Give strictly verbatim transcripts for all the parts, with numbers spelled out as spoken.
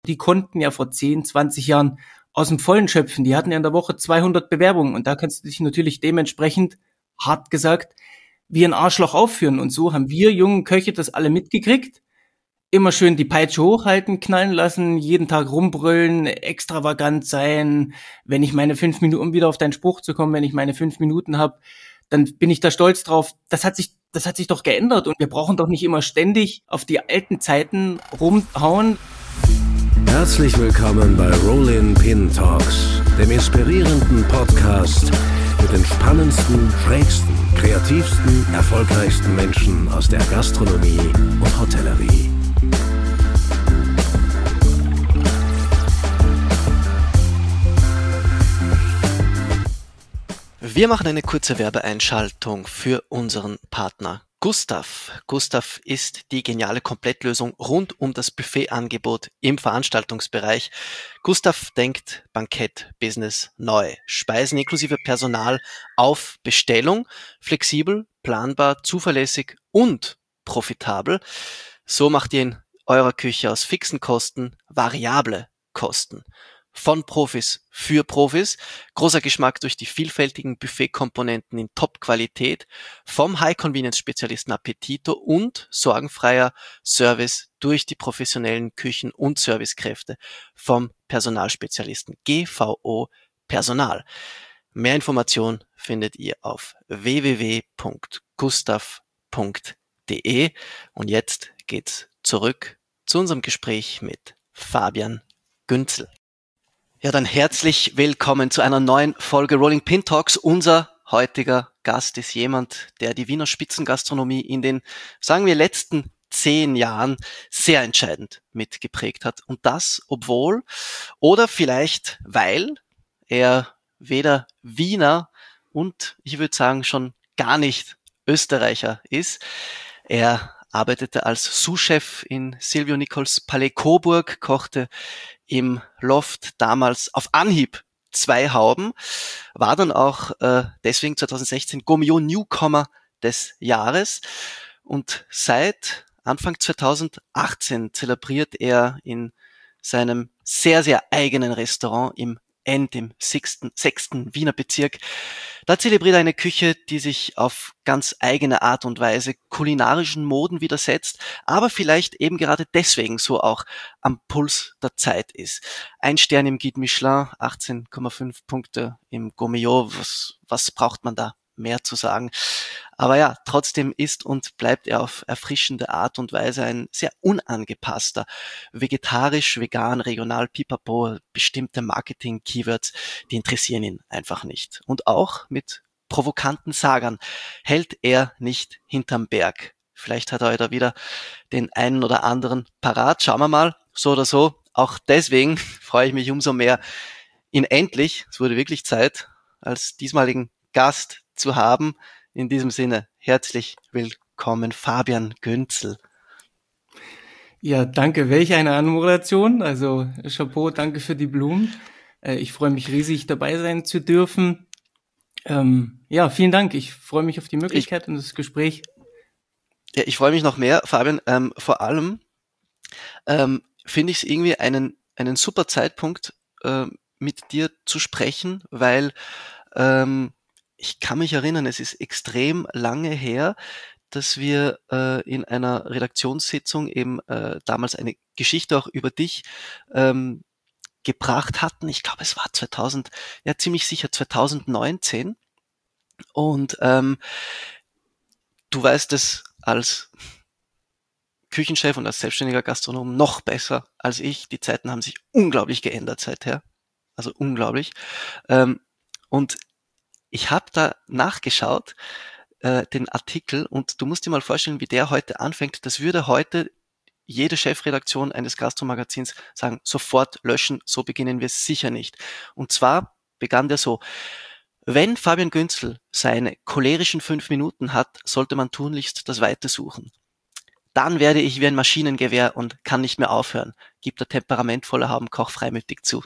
Die konnten ja vor zehn, zwanzig Jahren aus dem Vollen schöpfen. Die hatten ja in der Woche zweihundert Bewerbungen und da kannst du dich natürlich dementsprechend, hart gesagt, wie ein Arschloch aufführen. Und so haben wir jungen Köche das alle mitgekriegt. Immer schön die Peitsche hochhalten, knallen lassen, jeden Tag rumbrüllen, extravagant sein. Wenn ich meine fünf Minuten, um wieder auf deinen Spruch zu kommen, wenn ich meine fünf Minuten habe, dann bin ich da stolz drauf. Das hat sich, das hat sich doch geändert und wir brauchen doch nicht immer ständig auf die alten Zeiten rumhauen. Herzlich willkommen bei Rollin Pin Talks, dem inspirierenden Podcast mit den spannendsten, schrägsten, kreativsten, erfolgreichsten Menschen aus der Gastronomie und Hotellerie. Wir machen eine kurze Werbeeinschaltung für unseren Partner Gustav. Gustav ist die geniale Komplettlösung rund um das Buffetangebot im Veranstaltungsbereich. Gustav denkt Bankett-Business neu. Speisen inklusive Personal auf Bestellung, flexibel, planbar, zuverlässig und profitabel. So macht ihr in eurer Küche aus fixen Kosten variable Kosten. Von Profis für Profis, großer Geschmack durch die vielfältigen Buffet-Komponenten in Top-Qualität, vom High-Convenience-Spezialisten Appetito und sorgenfreier Service durch die professionellen Küchen- und Servicekräfte vom Personalspezialisten G V O Personal. Mehr Informationen findet ihr auf w w w punkt gustav punkt d e und jetzt geht's zurück zu unserem Gespräch mit Fabian Günzel. Ja, dann herzlich willkommen zu einer neuen Folge Rolling Pin Talks. Unser heutiger Gast ist jemand, der die Wiener Spitzengastronomie in den, sagen wir, letzten zehn Jahren sehr entscheidend mitgeprägt hat. Und das, obwohl oder vielleicht, weil er weder Wiener und ich würde sagen schon gar nicht Österreicher ist. Er arbeitete als Sous-Chef in Silvio Nichols Palais Coburg, kochte im Loft damals auf Anhieb zwei Hauben, war dann auch äh, deswegen zwanzig sechzehn Gourmillon Newcomer des Jahres und seit Anfang zwanzig achtzehn zelebriert er in seinem sehr, sehr eigenen Restaurant im End, im sechsten, sechsten Wiener Bezirk. Da zelebriert er eine Küche, die sich auf ganz eigene Art und Weise kulinarischen Moden widersetzt, aber vielleicht eben gerade deswegen so auch am Puls der Zeit ist. Ein Stern im Guide Michelin, achtzehn Komma fünf Punkte im Gourmillon, was, was braucht man da mehr zu sagen? Aber ja, trotzdem ist und bleibt er auf erfrischende Art und Weise ein sehr unangepasster, vegetarisch, vegan, regional, pipapo, bestimmte Marketing-Keywords, die interessieren ihn einfach nicht. Und auch mit provokanten Sagern hält er nicht hinterm Berg. Vielleicht hat er heute wieder den einen oder anderen parat. Schauen wir mal, so oder so. Auch deswegen freue ich mich umso mehr, ihn endlich, es wurde wirklich Zeit, als diesmaligen Gast zu haben. In diesem Sinne, herzlich willkommen, Fabian Günzel. Ja, danke. Welch eine Anmoderation. Also Chapeau, danke für die Blumen. Äh, ich freue mich riesig, dabei sein zu dürfen. Ähm, ja, vielen Dank. Ich freue mich auf die Möglichkeit ich, und das Gespräch. Ja, ich freue mich noch mehr, Fabian. Ähm, vor allem ähm, finde ich es irgendwie einen, einen super Zeitpunkt, äh, mit dir zu sprechen, weil ähm, ich kann mich erinnern, es ist extrem lange her, dass wir äh, in einer Redaktionssitzung eben äh, damals eine Geschichte auch über dich ähm, gebracht hatten. Ich glaube, es war zweitausend, ja ziemlich sicher zwanzig neunzehn. Und ähm, du weißt es als Küchenchef und als selbstständiger Gastronom noch besser als ich. Die Zeiten haben sich unglaublich geändert seither. Also unglaublich. Ähm, und ich habe da nachgeschaut, äh, den Artikel, und du musst dir mal vorstellen, wie der heute anfängt. Das würde heute jede Chefredaktion eines Gastromagazins sagen, sofort löschen, so beginnen wir sicher nicht. Und zwar begann der so: Wenn Fabian Günzel seine cholerischen fünf Minuten hat, sollte man tunlichst das Weite suchen. Dann werde ich wie ein Maschinengewehr und kann nicht mehr aufhören, gibt der temperamentvolle Habenkoch freimütig zu.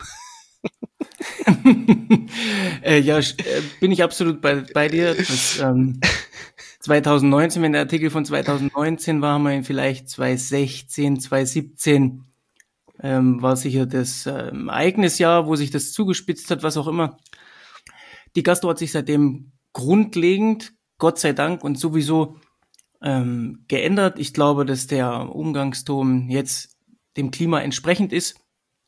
äh, ja, äh, bin ich absolut bei, bei dir. Das, ähm, zwanzig neunzehn, wenn der Artikel von zwanzig neunzehn war, haben wir ihn vielleicht zwanzig sechzehn, zwanzig siebzehn ähm, war sicher das ähm, Ereignisjahr, wo sich das zugespitzt hat, was auch immer. Die Gastro hat sich seitdem grundlegend, Gott sei Dank und sowieso ähm, geändert. Ich glaube, dass der Umgangston jetzt dem Klima entsprechend ist.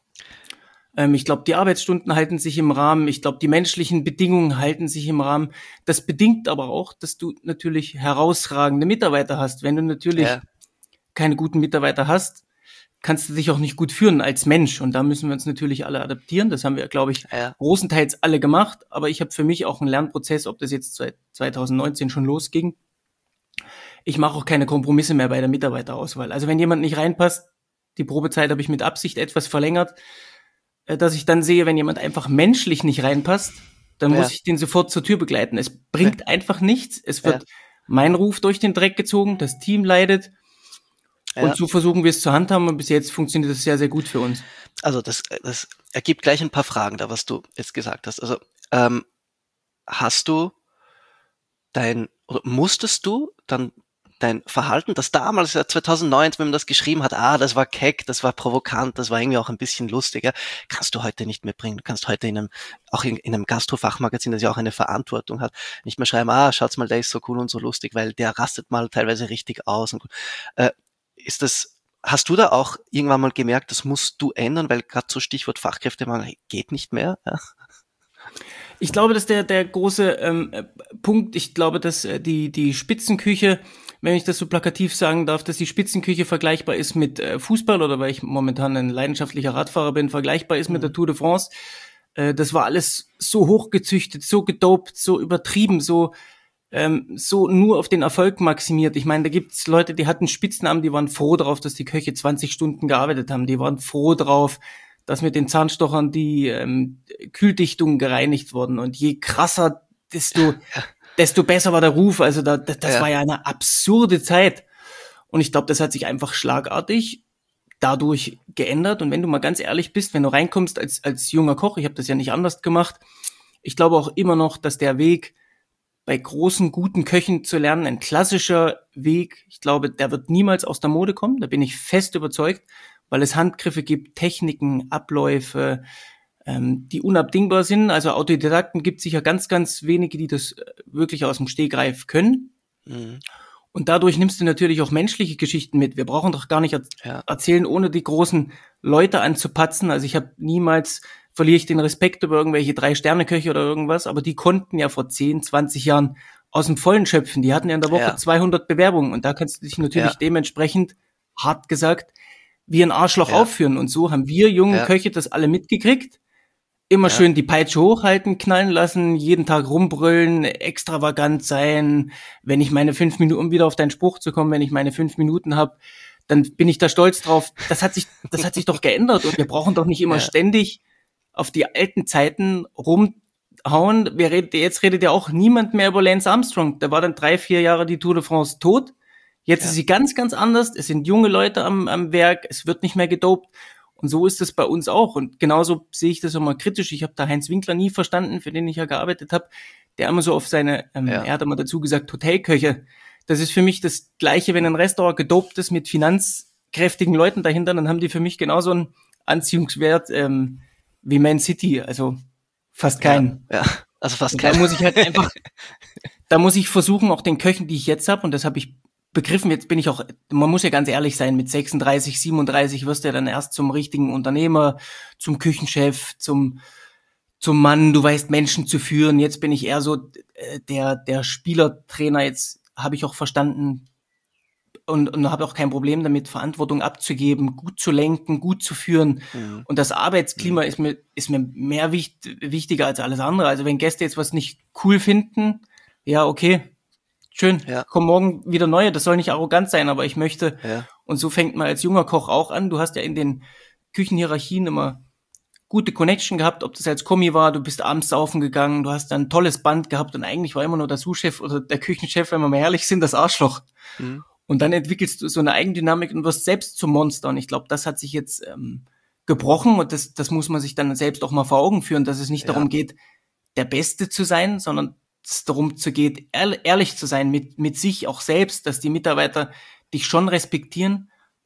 Ähm, ich glaube, die Arbeitsstunden halten sich im Rahmen. Ich glaube, die menschlichen Bedingungen halten sich im Rahmen. Das bedingt aber auch, dass du natürlich herausragende Mitarbeiter hast. Wenn du natürlich Ja. keine guten Mitarbeiter hast, kannst du dich auch nicht gut führen als Mensch. Und da müssen wir uns natürlich alle adaptieren. Das haben wir, glaube ich, Ja. großenteils alle gemacht. Aber ich habe für mich auch einen Lernprozess, ob das jetzt zwanzig neunzehn schon losging. Ich mache auch keine Kompromisse mehr bei der Mitarbeiterauswahl. Also wenn jemand nicht reinpasst, die Probezeit habe ich mit Absicht etwas verlängert, äh, dass ich dann sehe, wenn jemand einfach menschlich nicht reinpasst, dann Ja. muss ich den sofort zur Tür begleiten. Es bringt einfach nichts. Es wird Ja. mein Ruf durch den Dreck gezogen, das Team leidet. Ja. Und so versuchen wir es zu handhaben und bis jetzt funktioniert das sehr, sehr gut für uns. Also das, das ergibt gleich ein paar Fragen da, was du jetzt gesagt hast. Also ähm, hast du dein, oder musstest du dann dein Verhalten, das damals, ja zweitausendneun, wenn man das geschrieben hat, ah, das war keck, das war provokant, das war irgendwie auch ein bisschen lustiger, kannst du heute nicht mehr bringen. Du kannst heute in einem, auch in, in einem Gastro-Fachmagazin, das ja auch eine Verantwortung hat, nicht mehr schreiben, ah, schaut's mal, der ist so cool und so lustig, weil der rastet mal teilweise richtig aus. Und äh, ist das, hast du da auch irgendwann mal gemerkt, das musst du ändern, weil gerade so Stichwort Fachkräftemangel geht nicht mehr? Ja? Ich glaube, dass der der große ähm, äh, Punkt, ich glaube, dass äh, die die Spitzenküche, wenn ich das so plakativ sagen darf, dass die Spitzenküche vergleichbar ist mit äh, Fußball oder weil ich momentan ein leidenschaftlicher Radfahrer bin, vergleichbar ist mit der Tour de France. Äh, das war alles so hochgezüchtet, so gedopt, so übertrieben, so ähm, so nur auf den Erfolg maximiert. Ich meine, da gibt's Leute, die hatten Spitznamen, die waren froh drauf, dass die Köche zwanzig Stunden gearbeitet haben. Die waren froh drauf, dass mit den Zahnstochern die ähm, Kühldichtungen gereinigt wurden. Und je krasser, desto desto besser war der Ruf. Also da, das Ja. war ja eine absurde Zeit. Und ich glaube, das hat sich einfach schlagartig dadurch geändert. Und wenn du mal ganz ehrlich bist, wenn du reinkommst als als junger Koch, ich habe das ja nicht anders gemacht, ich glaube auch immer noch, dass der Weg bei großen, guten Köchen zu lernen, ein klassischer Weg, ich glaube, der wird niemals aus der Mode kommen, da bin ich fest überzeugt, weil es Handgriffe gibt, Techniken, Abläufe, ähm, die unabdingbar sind. Also Autodidakten gibt es sicher ganz, ganz wenige, die das wirklich aus dem Stegreif können. Mhm. Und dadurch nimmst du natürlich auch menschliche Geschichten mit. Wir brauchen doch gar nicht er- Ja. erzählen, ohne die großen Leute anzupatzen. Also ich habe niemals, verliere ich den Respekt über irgendwelche Drei-Sterne-Köche oder irgendwas, aber die konnten ja vor zehn, zwanzig Jahren aus dem Vollen schöpfen. Die hatten ja in der Woche Ja. zweihundert Bewerbungen und da kannst du dich natürlich Ja. dementsprechend, hart gesagt, wie ein Arschloch Ja. aufführen. Und so haben wir jungen Ja. Köche das alle mitgekriegt. Immer Ja. schön die Peitsche hochhalten, knallen lassen, jeden Tag rumbrüllen, extravagant sein. Wenn ich meine fünf Minuten, um wieder auf deinen Spruch zu kommen, wenn ich meine fünf Minuten habe, dann bin ich da stolz drauf. Das hat sich, das hat sich doch geändert und wir brauchen doch nicht immer Ja. ständig auf die alten Zeiten rumhauen. Wir redet, jetzt redet ja auch niemand mehr über Lance Armstrong. Da war dann drei, vier Jahre die Tour de France tot. Jetzt Ja. ist sie ganz, ganz anders. Es sind junge Leute am, am Werk. Es wird nicht mehr gedopt. Und so ist es bei uns auch. Und genauso sehe ich das immer kritisch. Ich habe da Heinz Winkler nie verstanden, für den ich ja gearbeitet habe, der immer so auf seine, ähm, Ja. er hat immer dazu gesagt, Hotelköche. Das ist für mich das Gleiche, wenn ein Restaurant gedopt ist mit finanzkräftigen Leuten dahinter, dann haben die für mich genauso einen Anziehungswert ähm, wie Man City. Also fast keinen. Ja, also fast Und da kein. muss ich halt einfach, da muss ich versuchen, auch den Köchen, die ich jetzt habe, und das habe ich begriffen, jetzt bin ich auch, man muss ja ganz ehrlich sein, mit sechsunddreißig, siebenunddreißig wirst du ja dann erst zum richtigen Unternehmer, zum Küchenchef, zum zum Mann, du weißt Menschen zu führen. Jetzt bin ich eher so äh, der der Spielertrainer, jetzt habe ich auch verstanden und, und habe auch kein Problem damit, Verantwortung abzugeben, gut zu lenken, gut zu führen. Mhm. Und das Arbeitsklima ist mir ist mir mehr wicht, wichtiger als alles andere. Also wenn Gäste jetzt was nicht cool finden, ja, okay, schön, Ja. kommen morgen wieder neue. Das soll nicht arrogant sein, aber ich möchte, Ja. und so fängt man als junger Koch auch an. Du hast ja in den Küchenhierarchien immer gute Connection gehabt, ob das als Kommi war, du bist abends saufen gegangen, du hast dann ein tolles Band gehabt und eigentlich war immer nur der Sous-Chef oder der Küchenchef, wenn wir mal ehrlich sind, das Arschloch. Mhm. Und dann entwickelst du so eine Eigendynamik und wirst selbst zum Monster. Und ich glaube, das hat sich jetzt ähm, gebrochen und das, das muss man sich dann selbst auch mal vor Augen führen, dass es nicht Ja. darum geht, der Beste zu sein, sondern es darum zu geht, ehr- ehrlich zu sein mit, mit sich auch selbst, dass die Mitarbeiter dich schon respektieren,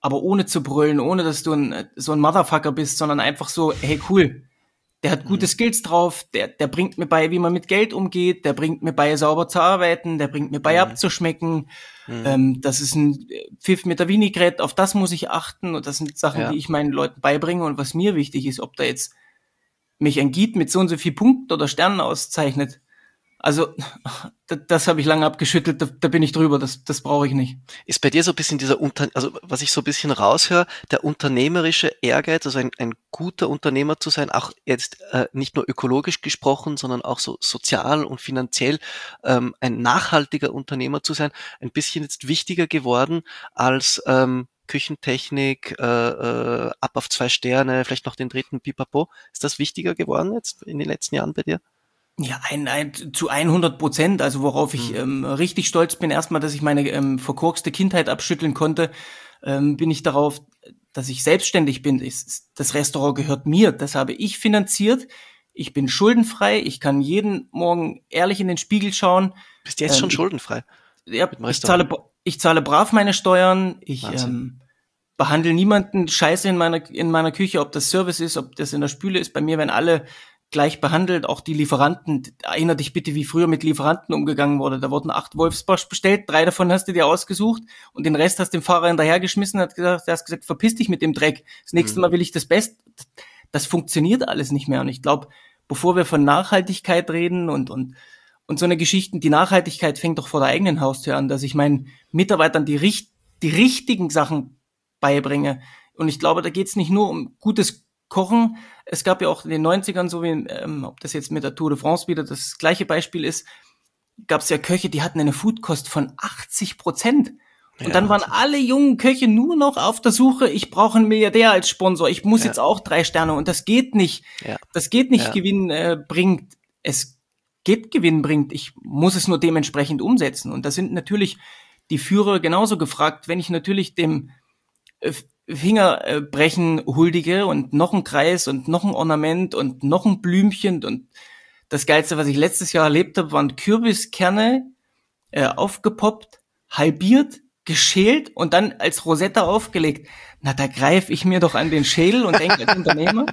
aber ohne zu brüllen, ohne dass du ein, so ein Motherfucker bist, sondern einfach so, hey cool, der hat gute Skills drauf, der, der bringt mir bei, wie man mit Geld umgeht, der bringt mir bei, sauber zu arbeiten, der bringt mir bei, Mhm. abzuschmecken. Mhm. Ähm, das ist ein Pfiff mit der Vinaigrette, auf das muss ich achten und das sind Sachen, Ja. die ich meinen Leuten beibringe und was mir wichtig ist, ob da jetzt mich ein Guide mit so und so viel Punkten oder Sternen auszeichnet. Also, das, das habe ich lange abgeschüttelt, da, da bin ich drüber, das, das brauche ich nicht. Ist bei dir so ein bisschen dieser Unter, also was ich so ein bisschen raushöre, der unternehmerische Ehrgeiz, also ein, ein guter Unternehmer zu sein, auch jetzt äh, nicht nur ökologisch gesprochen, sondern auch so sozial und finanziell ähm, ein nachhaltiger Unternehmer zu sein, ein bisschen jetzt wichtiger geworden als ähm, Küchentechnik, äh, äh, ab auf zwei Sterne, vielleicht noch den dritten Pipapo. Ist das wichtiger geworden jetzt in den letzten Jahren bei dir? Ja, ein, ein, zu hundert Prozent. Also worauf ich ähm, richtig stolz bin, erstmal, dass ich meine ähm, verkorkste Kindheit abschütteln konnte, ähm, bin ich darauf, dass ich selbstständig bin. Es- Das Restaurant gehört mir, das habe ich finanziert. Ich bin schuldenfrei, ich kann jeden Morgen ehrlich in den Spiegel schauen. Bist du jetzt Ähm, schon ich- schuldenfrei? Ja, Mit dem ich Restaurant. zahle, ich zahle brav meine Steuern, ich Wahnsinn. ähm, behandle niemanden scheiße in meiner, in meiner Küche, ob das Service ist, ob das in der Spüle ist. Bei mir werden alle gleich behandelt, auch die Lieferanten. Erinner dich bitte, wie früher mit Lieferanten umgegangen wurde. Da wurden acht Wolfsbarsch bestellt, drei davon hast du dir ausgesucht und den Rest hast dem Fahrer hinterhergeschmissen, hat gesagt, der hat gesagt, verpiss dich mit dem Dreck. Das nächste Mhm. Mal will ich das Beste. Das funktioniert alles nicht mehr. Und ich glaube, bevor wir von Nachhaltigkeit reden und, und, und so eine Geschichten, die Nachhaltigkeit fängt doch vor der eigenen Haustür an, dass ich meinen Mitarbeitern die, richt, die richtigen Sachen beibringe. Und ich glaube, da geht's nicht nur um gutes Kochen. Es gab ja auch in den neunzigern, so wie, ähm, ob das jetzt mit der Tour de France wieder das gleiche Beispiel ist, gab's ja Köche, die hatten eine Foodkost von achtzig Prozent. Und Ja, dann waren Wahnsinn. alle jungen Köche nur noch auf der Suche, ich brauche einen Milliardär als Sponsor, ich muss Ja. jetzt auch drei Sterne und das geht nicht. Ja. Das geht nicht, Ja. Gewinn äh, bringt. Es geht Gewinn bringt, ich muss es nur dementsprechend umsetzen. Und da sind natürlich die Führer genauso gefragt, wenn ich natürlich dem äh, Fingerbrechen huldige und noch ein Kreis und noch ein Ornament und noch ein Blümchen und das Geilste, was ich letztes Jahr erlebt habe, waren Kürbiskerne äh, aufgepoppt, halbiert, geschält und dann als Rosetta aufgelegt. Na, da greife ich mir doch an den Schädel und denke als Unternehmer,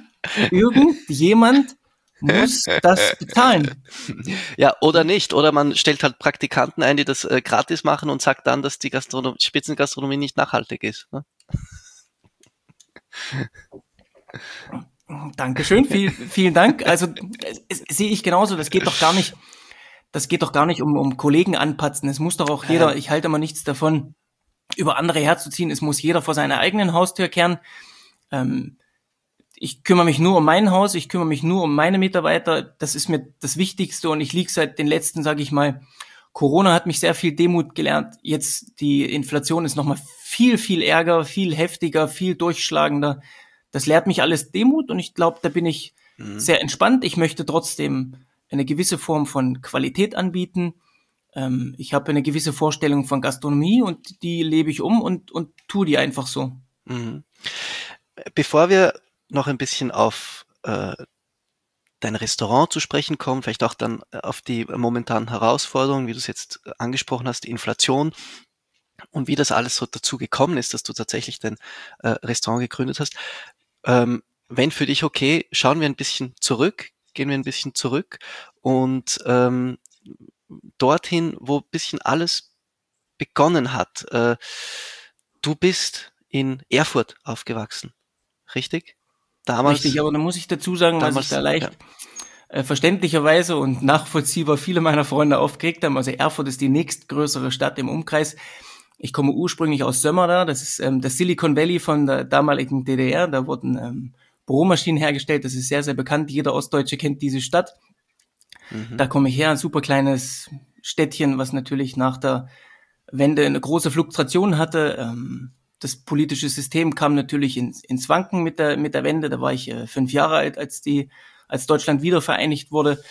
irgendjemand muss das bezahlen. Ja, oder nicht. Oder man stellt halt Praktikanten ein, die das äh, gratis machen und sagt dann, dass die Gastronom Spitzengastronomie nicht nachhaltig ist. Ne? Dankeschön, viel, vielen Dank. Also es, es, sehe ich genauso, das geht doch gar nicht, das geht doch gar nicht um, um Kollegen anpatzen. Es muss doch auch jeder, ich halte mal nichts davon, über andere herzuziehen. Es muss jeder vor seiner eigenen Haustür kehren. Ähm, ich kümmere mich nur um mein Haus, ich kümmere mich nur um meine Mitarbeiter. Das ist mir das Wichtigste und ich liege seit den letzten, sage ich mal, Corona hat mich sehr viel Demut gelernt. Jetzt die Inflation ist nochmal viel, viel ärger, viel heftiger, viel durchschlagender. Das lehrt mich alles Demut und ich glaube, da bin ich Mhm. sehr entspannt. Ich möchte trotzdem eine gewisse Form von Qualität anbieten. Ähm, ich habe eine gewisse Vorstellung von Gastronomie und die lebe ich um und, und tue die einfach so. Mhm. Bevor wir noch ein bisschen auf äh, dein Restaurant zu sprechen kommen, vielleicht auch dann auf die momentanen Herausforderungen, wie du es jetzt äh, angesprochen hast, die Inflation und wie das alles so dazu gekommen ist, dass du tatsächlich dein äh, Restaurant gegründet hast. Ähm, wenn für dich okay, schauen wir ein bisschen zurück, gehen wir ein bisschen zurück und ähm, dorthin, wo ein bisschen alles begonnen hat. Äh, du bist in Erfurt aufgewachsen, richtig? Damals, Richtig, aber da muss ich dazu sagen, was damals, ich da leicht ja. äh, verständlicherweise und nachvollziehbar viele meiner Freunde aufgeregt haben. Also Erfurt ist die nächstgrößere Stadt im Umkreis. Ich komme ursprünglich aus Sömmerda, das ist ähm, das Silicon Valley von der damaligen D D R. Da wurden ähm, Büromaschinen hergestellt, das ist sehr, sehr bekannt. Jeder Ostdeutsche kennt diese Stadt. Mhm. Da komme ich her, ein super kleines Städtchen, was natürlich nach der Wende eine große Fluktuation hatte. Ähm, das politische System kam natürlich ins, ins Wanken mit der, mit der Wende. Da war ich äh, fünf Jahre alt, als die, als Deutschland wieder vereinigt wurde.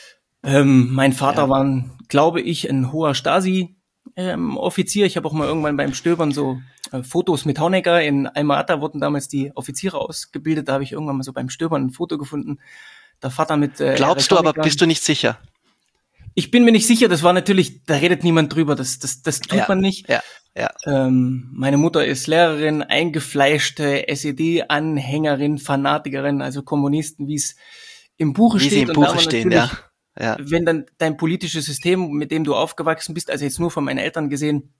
Ähm, mein Vater Ja. war, ein, glaube ich, ein hoher Stasi, ähm, Offizier. Ich habe auch mal irgendwann beim Stöbern so äh, Fotos mit Honecker. In Alma-Ata wurden damals die Offiziere ausgebildet. Da habe ich irgendwann mal so beim Stöbern ein Foto gefunden. Der Vater mit äh, Glaubst du, aber bist du nicht sicher? Ich bin mir nicht sicher, das war natürlich, da redet niemand drüber, das, das, das tut Ja, man nicht. ja, ja. Ähm, meine Mutter ist Lehrerin, eingefleischte S E D-Anhängerin, Fanatikerin, also Kommunisten, wie es im Buche Wie sie steht. im Und da Buche war stehen, natürlich, ja. Ja, wenn dann dein politisches System, mit dem du aufgewachsen bist, also jetzt nur von meinen Eltern gesehen,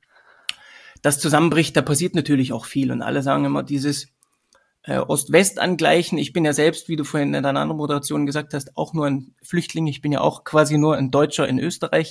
das zusammenbricht, da passiert natürlich auch viel. Und alle sagen immer dieses äh, Ost-West-Angleichen. Ich bin ja selbst, wie du vorhin in deiner anderen Moderation gesagt hast, auch nur ein Flüchtling. Ich bin ja auch quasi nur ein Deutscher in Österreich.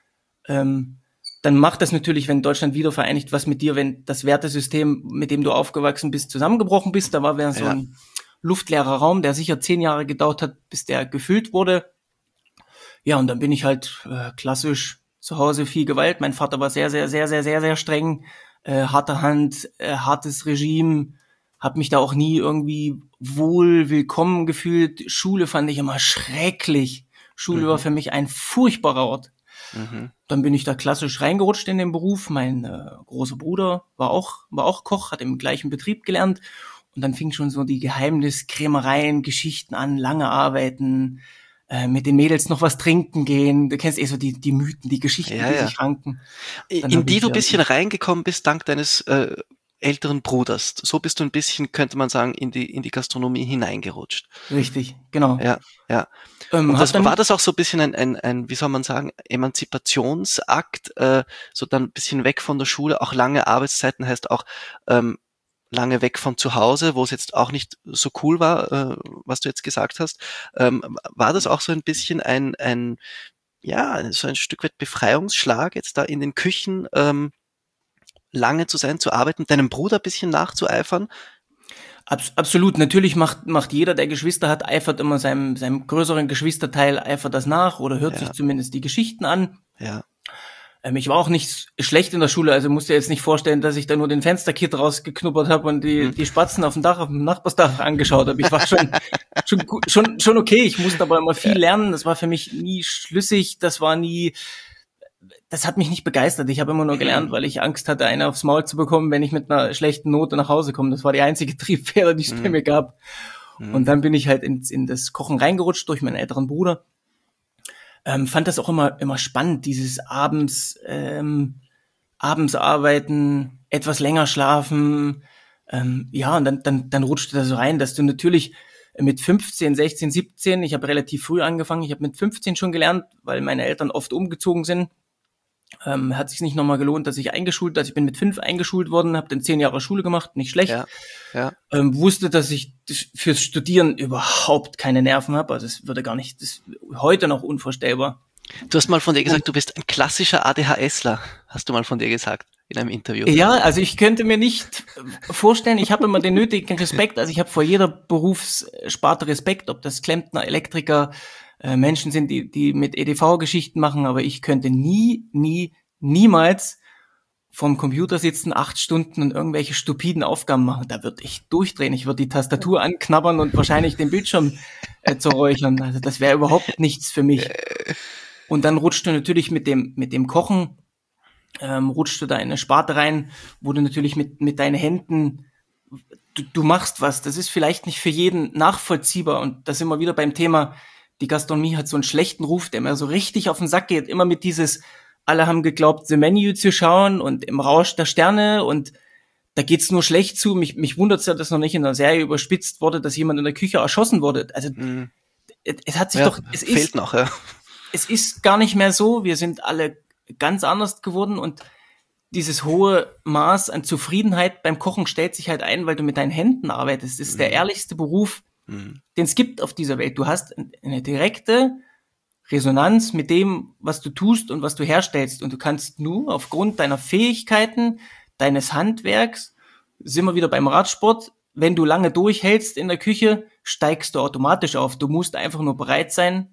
Ähm, dann macht das natürlich, wenn Deutschland wieder vereinigt, was mit dir, wenn das Wertesystem, mit dem du aufgewachsen bist, zusammengebrochen bist. Da war wir so ja. ein luftleerer Raum, der sicher zehn Jahre gedauert hat, bis der gefüllt wurde. Ja, und dann bin ich halt äh, klassisch zu Hause, viel Gewalt. Mein Vater war sehr, sehr, sehr, sehr, sehr, sehr streng, äh, harte Hand, äh, hartes Regime, habe mich da auch nie irgendwie wohl willkommen gefühlt. Schule fand ich immer schrecklich. Schule Mhm. war für mich ein furchtbarer Ort. Mhm. Dann bin ich da klassisch reingerutscht in den Beruf. Mein äh, großer Bruder war auch, war auch Koch, hat im gleichen Betrieb gelernt. Und dann fing schon so die Geheimniskrämereien, Geschichten an, lange arbeiten, äh, mit den Mädels noch was trinken gehen. Du kennst eh so die, die Mythen, die Geschichten, Ja, die ja. sich ranken. Dann In hab die ich, du ein äh, bisschen reingekommen bist, dank deines äh, älteren Bruders. So bist du ein bisschen, könnte man sagen, in die, in die Gastronomie hineingerutscht. Richtig, genau. Ja, ja. Ähm, Und hab das war dann, das auch so ein bisschen ein, ein, ein wie soll man sagen, Emanzipationsakt, äh, so dann ein bisschen weg von der Schule, auch lange Arbeitszeiten heißt auch ähm, lange weg von zu Hause, wo es jetzt auch nicht so cool war, äh, was du jetzt gesagt hast. Ähm, war das auch so ein bisschen ein, ein, ja, so ein Stück weit Befreiungsschlag, jetzt da in den Küchen ähm, lange zu sein, zu arbeiten, deinem Bruder ein bisschen nachzueifern? abs- absolut, natürlich macht, macht jeder, der Geschwister hat, eifert immer seinem, seinem größeren Geschwisterteil, eifert das nach oder hört Ja. sich zumindest die Geschichten an. Ja, Ähm, ich war auch nicht schlecht in der Schule, also musst dir jetzt nicht vorstellen, dass ich da nur den Fensterkit rausgeknuppert habe und die, Hm. die Spatzen auf dem Dach, auf dem Nachbarsdach angeschaut habe. Ich war schon, schon, gut, schon, schon okay. Ich musste aber immer viel lernen. Das war für mich nie schlüssig. Das war nie, das hat mich nicht begeistert. Ich habe immer nur gelernt, weil ich Angst hatte, eine aufs Maul zu bekommen, wenn ich mit einer schlechten Note nach Hause komme. Das war die einzige Triebfeder, die es bei Hm. mir gab. Hm. Und dann bin ich halt ins, in das Kochen reingerutscht durch meinen älteren Bruder. Ähm, fand das auch immer immer spannend, dieses abends ähm, abends arbeiten, etwas länger schlafen. Ähm, ja, und dann dann dann rutschte das so rein, dass du natürlich mit fünfzehn, sechzehn, siebzehn, ich habe relativ früh angefangen, ich habe mit fünfzehn schon gelernt, weil meine Eltern oft umgezogen sind. Ähm, hat sich nicht nochmal gelohnt, dass ich eingeschult, also ich bin mit fünf eingeschult worden, habe dann zehn Jahre Schule gemacht, nicht schlecht. ja, ja. Ähm, wusste, dass ich das fürs Studieren überhaupt keine Nerven habe. Also es würde gar nicht, das ist heute noch unvorstellbar. Du hast mal von dir gesagt, du bist ein klassischer ADHSler, hast du mal von dir gesagt in einem Interview. Ja, also ich könnte mir nicht vorstellen, ich habe immer den nötigen Respekt, also ich habe vor jeder Berufssparte Respekt, ob das Klempner, Elektriker, äh, Menschen sind, die die mit E D V-Geschichten machen, aber ich könnte nie, nie, niemals vorm Computer sitzen, acht Stunden und irgendwelche stupiden Aufgaben machen. Da würde ich durchdrehen. Ich würde die Tastatur anknabbern und wahrscheinlich den Bildschirm äh, zerräuchern. Also das wäre überhaupt nichts für mich. Und dann rutscht du natürlich mit dem mit dem Kochen, ähm, rutscht du da in eine Sparte rein, wo du natürlich mit mit deinen Händen, du, du machst was. Das ist vielleicht nicht für jeden nachvollziehbar. Und da sind wir wieder beim Thema, die Gastronomie hat so einen schlechten Ruf, der mir so richtig auf den Sack geht. Immer mit dieses, alle haben geglaubt, The Menu zu schauen und im Rausch der Sterne und da geht's nur schlecht zu. Mich, mich wundert's ja, dass noch nicht in der Serie überspitzt wurde, dass jemand in der Küche erschossen wurde. Also Mhm. es, es hat sich Ja, doch, es fehlt ist, noch, ja. es ist gar nicht mehr so. Wir sind alle ganz anders geworden und dieses hohe Maß an Zufriedenheit beim Kochen stellt sich halt ein, weil du mit deinen Händen arbeitest. Das ist der ehrlichste Beruf, Mhm. den es gibt auf dieser Welt. Du hast eine direkte Resonanz mit dem, was du tust und was du herstellst. Und du kannst nur aufgrund deiner Fähigkeiten, deines Handwerks, sind wir wieder beim Radsport, wenn du lange durchhältst in der Küche, steigst du automatisch auf. Du musst einfach nur bereit sein,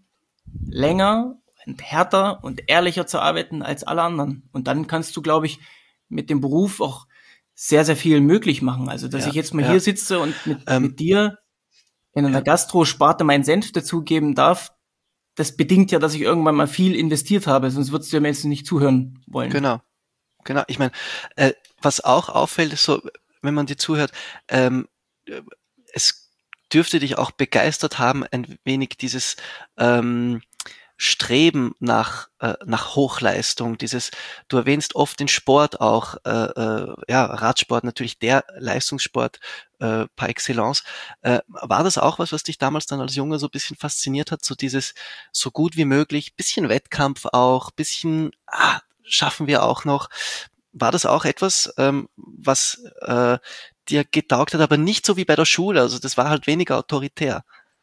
länger und härter und ehrlicher zu arbeiten als alle anderen. Und dann kannst du, glaube ich, mit dem Beruf auch sehr, sehr viel möglich machen. Also, dass Ja, ich jetzt mal ja. hier sitze und mit, Ähm, mit dir in einer ja. Gastro-Sparte meinen Senf dazugeben darf, das bedingt ja, dass ich irgendwann mal viel investiert habe, sonst würdest du mir jetzt nicht zuhören wollen. Genau, genau. Ich meine, äh, was auch auffällt, ist so, wenn man dir zuhört, ähm, äh, es dürfte dich auch begeistert haben, ein wenig dieses, ähm, Streben nach äh, nach Hochleistung, dieses, du erwähnst oft den Sport auch, äh, äh, ja, Radsport natürlich der Leistungssport äh, par excellence. Äh, war das auch was, was dich damals dann als Junge so ein bisschen fasziniert hat, so dieses so gut wie möglich, bisschen Wettkampf auch, bisschen, ah, schaffen wir auch noch. War das auch etwas, ähm, was äh, dir getaugt hat, aber nicht so wie bei der Schule, also das war halt weniger autoritär?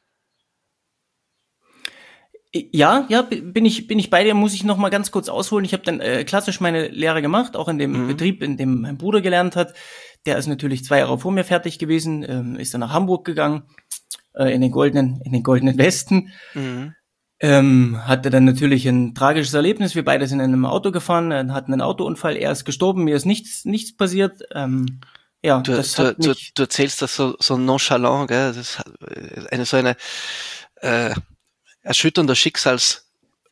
Ja, ja, bin ich bin ich bei dir, muss ich noch mal ganz kurz ausholen. Ich habe dann äh, klassisch meine Lehre gemacht, auch in dem Mhm. Betrieb, in dem mein Bruder gelernt hat. Der ist natürlich zwei Jahre vor mir fertig gewesen, ähm, ist dann nach Hamburg gegangen, äh, in den goldenen in den goldenen Westen. Mhm. Ähm, hatte dann natürlich ein tragisches Erlebnis. Wir beide sind in einem Auto gefahren, äh, hatten einen Autounfall. Er ist gestorben, mir ist nichts nichts passiert. Ähm, ja, Du, das du, hat du, mich du erzählst das so, so nonchalant, gell? Das ist äh, eine so eine äh, erschütternder Schicksalsschlag,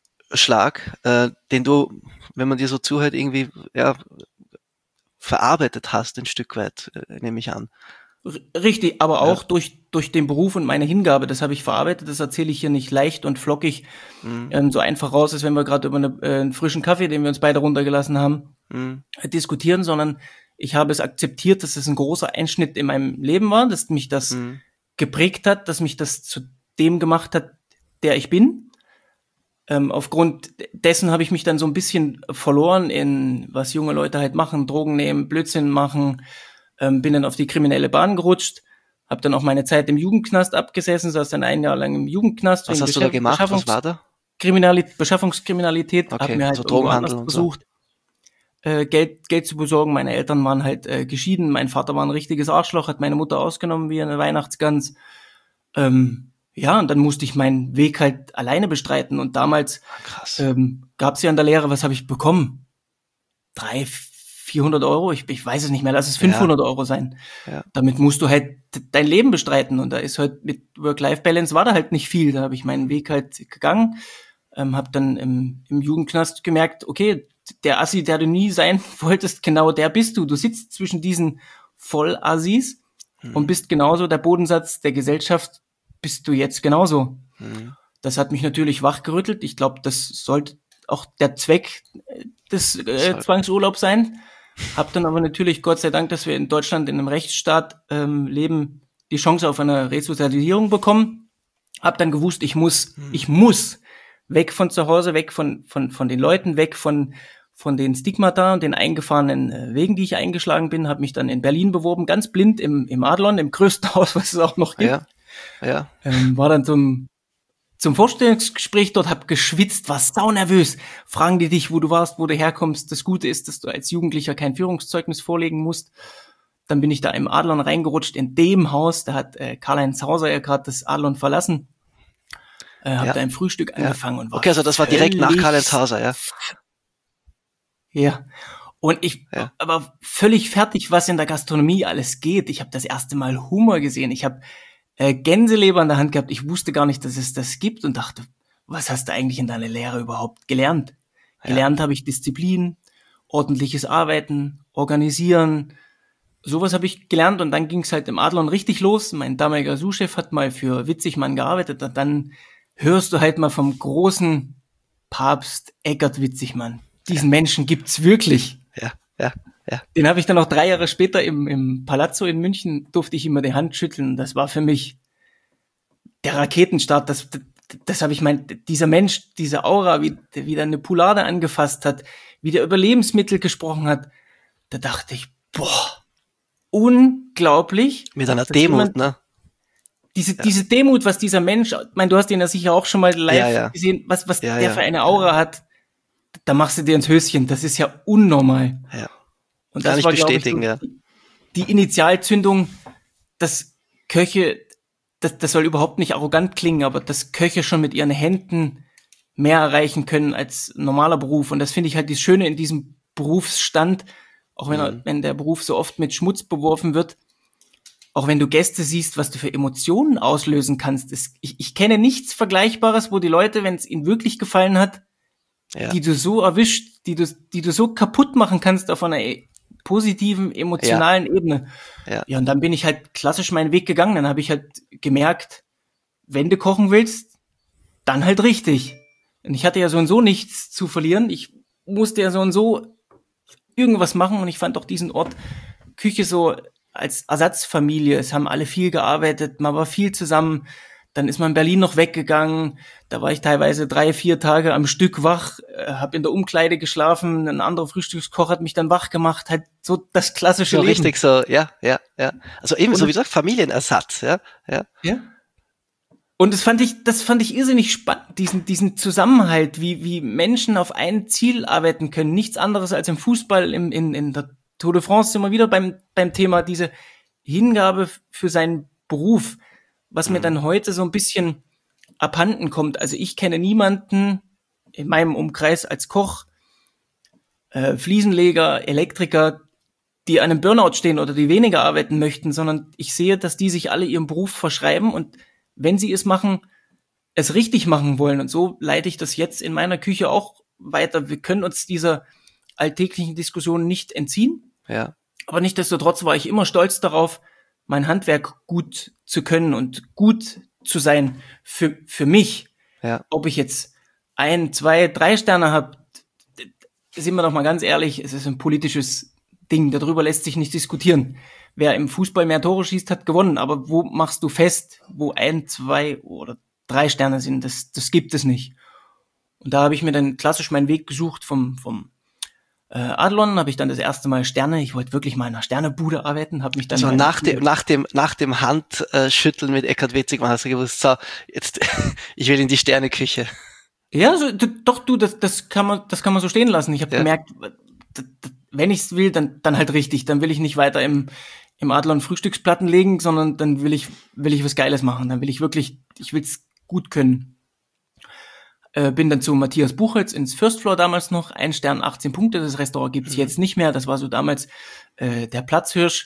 äh, den du, wenn man dir so zuhört, irgendwie ja verarbeitet hast, ein Stück weit, äh, nehme ich an. R- Richtig, aber Ja. auch durch durch den Beruf und meine Hingabe, das habe ich verarbeitet, das erzähle ich hier nicht leicht und flockig, Mhm. ähm, so einfach raus, als wenn wir gerade über eine, äh, einen frischen Kaffee, den wir uns beide runtergelassen haben, Mhm. äh, diskutieren, sondern ich habe es akzeptiert, dass es ein großer Einschnitt in meinem Leben war, dass mich das Mhm. geprägt hat, dass mich das zu dem gemacht hat, der ich bin. Ähm, aufgrund dessen habe ich mich dann so ein bisschen verloren in, was junge Leute halt machen, Drogen nehmen, Blödsinn machen, ähm, bin dann auf die kriminelle Bahn gerutscht, habe dann auch meine Zeit im Jugendknast abgesessen, saß dann ein Jahr lang im Jugendknast Was wegen hast du da Beschaff- gemacht? Was war da? Beschaffungskriminalität, Beschaffungskriminalität, habe Okay, mir halt so irgendwo Drogenhandel anders und so. versucht, äh, Geld, Geld zu besorgen. Meine Eltern waren halt äh, geschieden, mein Vater war ein richtiges Arschloch, hat meine Mutter ausgenommen wie eine Weihnachtsgans. Ähm, ja, und dann musste ich meinen Weg halt alleine bestreiten. Und damals Krass. ähm, gab es ja in der Lehre, was habe ich bekommen? Drei, vierhundert Euro? Ich, ich weiß es nicht mehr, lass es fünfhundert Euro sein. Ja. Damit musst du halt dein Leben bestreiten. Und da ist halt mit Work-Life-Balance war da halt nicht viel. Da habe ich meinen Weg halt gegangen, ähm, habe dann im, im Jugendknast gemerkt, okay, der Assi, der du nie sein wolltest, genau der bist du. Du sitzt zwischen diesen Vollassis Mhm. und bist genauso der Bodensatz der Gesellschaft, bist du jetzt genauso. Mhm. Das hat mich natürlich wachgerüttelt. Ich glaube, das sollte auch der Zweck des äh, Soll- Zwangsurlaubs sein. Hab dann aber natürlich, Gott sei Dank, dass wir in Deutschland in einem Rechtsstaat ähm, leben, die Chance auf eine Resozialisierung bekommen. Hab dann gewusst, ich muss, Mhm. ich muss weg von zu Hause, weg von von von den Leuten, weg von von den Stigmata und den eingefahrenen äh, Wegen, die ich eingeschlagen bin. Hab mich dann in Berlin beworben, ganz blind im im Adlon, im größten Haus, was es auch noch gibt. Ja. Ja. Ähm, war dann zum zum Vorstellungsgespräch dort, hab geschwitzt, war saunervös. Fragen die dich, wo du warst, wo du herkommst. Das Gute ist, dass du als Jugendlicher kein Führungszeugnis vorlegen musst. Dann bin ich da im Adlon reingerutscht, in dem Haus. Da hat äh, Karl-Heinz Hauser ja gerade das Adlon verlassen. Äh, hab Ja. da im Frühstück Ja. angefangen und war Okay, also das war direkt nach völlig- Karl-Heinz Hauser, ja. Ja. Und ich Ja. aber völlig fertig, was in der Gastronomie alles geht. Ich habe das erste Mal Hummer gesehen. Ich habe äh, Gänseleber in der Hand gehabt. Ich wusste gar nicht, dass es das gibt und dachte, was hast du eigentlich in deiner Lehre überhaupt gelernt? Ja. Gelernt habe ich Disziplin, ordentliches Arbeiten, Organisieren. Sowas habe ich gelernt und dann ging es halt im Adlon richtig los. Mein damaliger Sous-Chef hat mal für Witzigmann gearbeitet und dann hörst du halt mal vom großen Papst Eckart Witzigmann. Diesen Menschen gibt's wirklich. Ja. Ja. Ja. Den habe ich dann auch drei Jahre später im, im Palazzo in München, durfte ich immer die Hand schütteln. Das war für mich der Raketenstart. Das, das, das habe ich mein, dieser Mensch, diese Aura, wie, wie der eine Poulade angefasst hat, wie der über Lebensmittel gesprochen hat. Da dachte ich, boah, unglaublich. Mit einer dass Demut, jemand- ne? Diese, diese Demut, was dieser Mensch, ich meine, du hast ihn ja sicher auch schon mal live Ja, ja. gesehen, was, was Ja, der ja. für eine Aura hat. Da machst du dir ins Höschen. Das ist ja unnormal. Ja. Und Kann das ich war, glaub bestätigen, so ja. die, die Initialzündung, dass Köche, das, das soll überhaupt nicht arrogant klingen, aber dass Köche schon mit ihren Händen mehr erreichen können als normaler Beruf. Und das finde ich halt das Schöne in diesem Berufsstand, auch wenn, er, Mhm. wenn der Beruf so oft mit Schmutz beworfen wird, auch wenn du Gäste siehst, was du für Emotionen auslösen kannst. Es, ich, ich kenne nichts Vergleichbares, wo die Leute, wenn es ihnen wirklich gefallen hat, Ja. die du so erwischt, die du, die du so kaputt machen kannst auf einer e- positiven, emotionalen Ebene. Ja. Ja, und dann bin ich halt klassisch meinen Weg gegangen. Dann habe ich halt gemerkt, wenn du kochen willst, dann halt richtig. Und ich hatte ja so und so nichts zu verlieren. Ich musste ja so und so irgendwas machen und ich fand auch diesen Ort Küche so als Ersatzfamilie. Es haben alle viel gearbeitet, man war viel zusammen. Dann ist man in Berlin noch weggegangen. Da war ich teilweise drei, vier Tage am Stück wach, äh, habe in der Umkleide geschlafen. Ein anderer Frühstückskoch hat mich dann wach gemacht. Halt so das klassische So Leben. richtig so, ja, ja, ja. Also eben Und- so wie gesagt, Familienersatz, ja, ja. Ja. Und das fand ich, das fand ich irrsinnig spannend, diesen, diesen Zusammenhalt, wie, wie Menschen auf ein Ziel arbeiten können. Nichts anderes als im Fußball, im, in, in der Tour de France sind wir wieder beim, beim Thema, diese Hingabe für seinen Beruf, was mir dann heute so ein bisschen abhanden kommt. Also ich kenne niemanden in meinem Umkreis als Koch, äh, Fliesenleger, Elektriker, die an einem Burnout stehen oder die weniger arbeiten möchten, sondern ich sehe, dass die sich alle ihrem Beruf verschreiben und wenn sie es machen, es richtig machen wollen. Und so leite ich das jetzt in meiner Küche auch weiter. Wir können uns dieser alltäglichen Diskussion nicht entziehen. Ja. Aber nichtsdestotrotz war ich immer stolz darauf, mein Handwerk gut zu können und gut zu sein für, für mich. Ja. Ob ich jetzt ein, zwei, drei Sterne habe, sind wir doch mal ganz ehrlich, es ist ein politisches Ding. Darüber lässt sich nicht diskutieren. Wer im Fußball mehr Tore schießt, hat gewonnen. Aber wo machst du fest, wo ein, zwei oder drei Sterne sind? Das, das gibt es nicht. Und da habe ich mir dann klassisch meinen Weg gesucht vom, vom äh, Adlon. Habe ich dann das erste Mal Sterne. Ich wollte wirklich mal in einer Sternebude arbeiten. Habe mich dann Also mal- nach dem, nach dem, nach dem Handschütteln mit Eckhard Witzigmann hast du gewusst, so, jetzt, ich will in die Sterneküche. Ja, so, d- doch, du, das, das kann man, das kann man so stehen lassen. Ich habe Ja. gemerkt, d- d- wenn ich's will, dann, dann halt richtig. Dann will ich nicht weiter im, im Adlon Frühstücksplatten legen, sondern dann will ich, will ich was Geiles machen. Dann will ich wirklich, ich will's gut können. Äh, bin dann zu Matthias Buchholz ins First Floor damals noch. Ein Stern, achtzehn Punkte. Das Restaurant gibt's jetzt nicht mehr. Das war so damals äh, der Platzhirsch.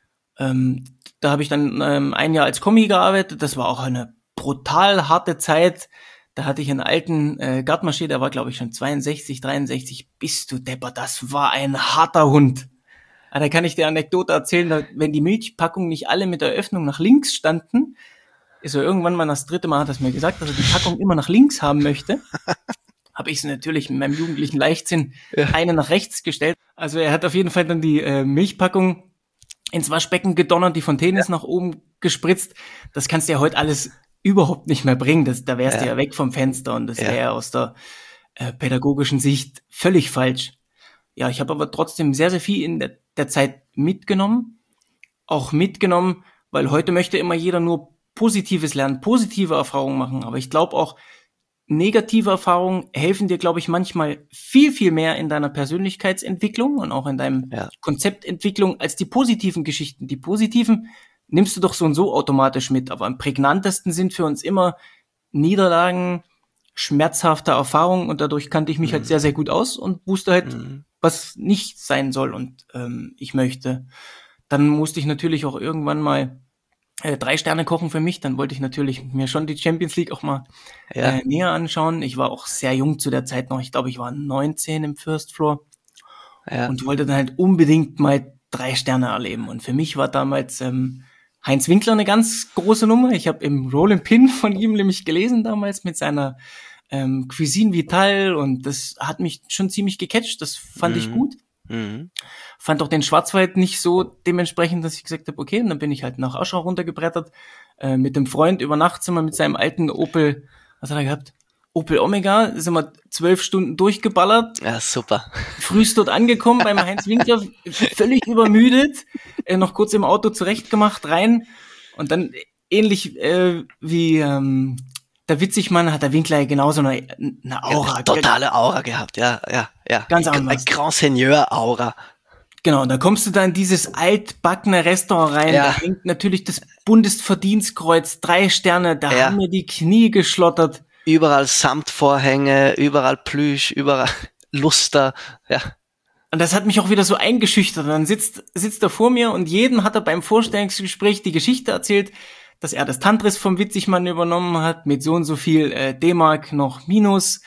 Ähm, da habe ich dann ähm, ein Jahr als Kommi gearbeitet. Das war auch eine brutal harte Zeit. Da hatte ich einen alten äh, Gardemaché, der war, glaube ich, schon zweiundsechzig, dreiundsechzig. Bist du Depper, das war ein harter Hund. Ah, da kann ich dir Anekdote erzählen, da, wenn die Milchpackungen nicht alle mit der Öffnung nach links standen, ist er irgendwann mal das dritte Mal, hat er es mir gesagt, dass er die Packung immer nach links haben möchte. Habe ich sie natürlich mit meinem jugendlichen Leichtsinn Ja. eine nach rechts gestellt. Also er hat auf jeden Fall dann die äh, Milchpackung ins Waschbecken gedonnert, die Fontäne ist nach oben gespritzt. Das kannst du ja heute alles überhaupt nicht mehr bringen. Das, da wärst Ja. du ja weg vom Fenster und das Ja. wäre aus der äh, pädagogischen Sicht völlig falsch. Ja, ich habe aber trotzdem sehr, sehr viel in der, der Zeit mitgenommen. Auch mitgenommen, weil heute möchte immer jeder nur Positives lernen, positive Erfahrungen machen. Aber ich glaube auch, negative Erfahrungen helfen dir, glaube ich, manchmal viel, viel mehr in deiner Persönlichkeitsentwicklung und auch in deinem Ja. Konzeptentwicklung als die positiven Geschichten. Die positiven nimmst du doch so und so automatisch mit. Aber am prägnantesten sind für uns immer Niederlagen, schmerzhafte Erfahrungen und dadurch kannte ich mich halt sehr, sehr gut aus und wusste halt, Mhm. was nicht sein soll und ähm, ich möchte. Dann musste ich natürlich auch irgendwann mal äh, drei Sterne kochen für mich. Dann wollte ich natürlich mir schon die Champions League auch mal Ja. äh, näher anschauen. Ich war auch sehr jung zu der Zeit noch. Ich glaube, ich war neunzehn im First Floor Ja. und wollte dann halt unbedingt mal drei Sterne erleben. Und für mich war damals ähm, Heinz Winkler eine ganz große Nummer. Ich habe im Roll Pin von ihm nämlich gelesen damals mit seiner ähm, Cuisine Vital und das hat mich schon ziemlich gecatcht. Das fand ich Mhm. gut. Mhm. Fand auch den Schwarzwald nicht so dementsprechend, dass ich gesagt habe, okay, und dann bin ich halt nach Aschau runtergebrettert, äh, mit dem Freund über Nacht sind wir mit seinem alten Opel, was hat er gehabt? Opel Omega, sind wir zwölf Stunden durchgeballert, Ja, super. frühst dort angekommen beim Heinz Winkler, völlig übermüdet, äh, noch kurz im Auto zurechtgemacht, rein und dann ähnlich äh, wie ähm, der Witzigmann hat der Winkler genauso eine, eine Aura. Ja, totale Aura gehabt, ja, ja, ja. Ganz Ein anders. Grand Seigneur Aura. Genau, und da kommst du da in dieses altbackene Restaurant rein, Ja. da hängt natürlich das Bundesverdienstkreuz, drei Sterne, da Ja. haben mir die Knie geschlottert. Überall Samtvorhänge, überall Plüsch, überall Luster, ja. Und das hat mich auch wieder so eingeschüchtert. Und dann sitzt, sitzt er vor mir und jedem hat er beim Vorstellungsgespräch die Geschichte erzählt, dass er das Tantris vom Witzigmann übernommen hat, mit so und so viel äh, D-Mark noch Minus.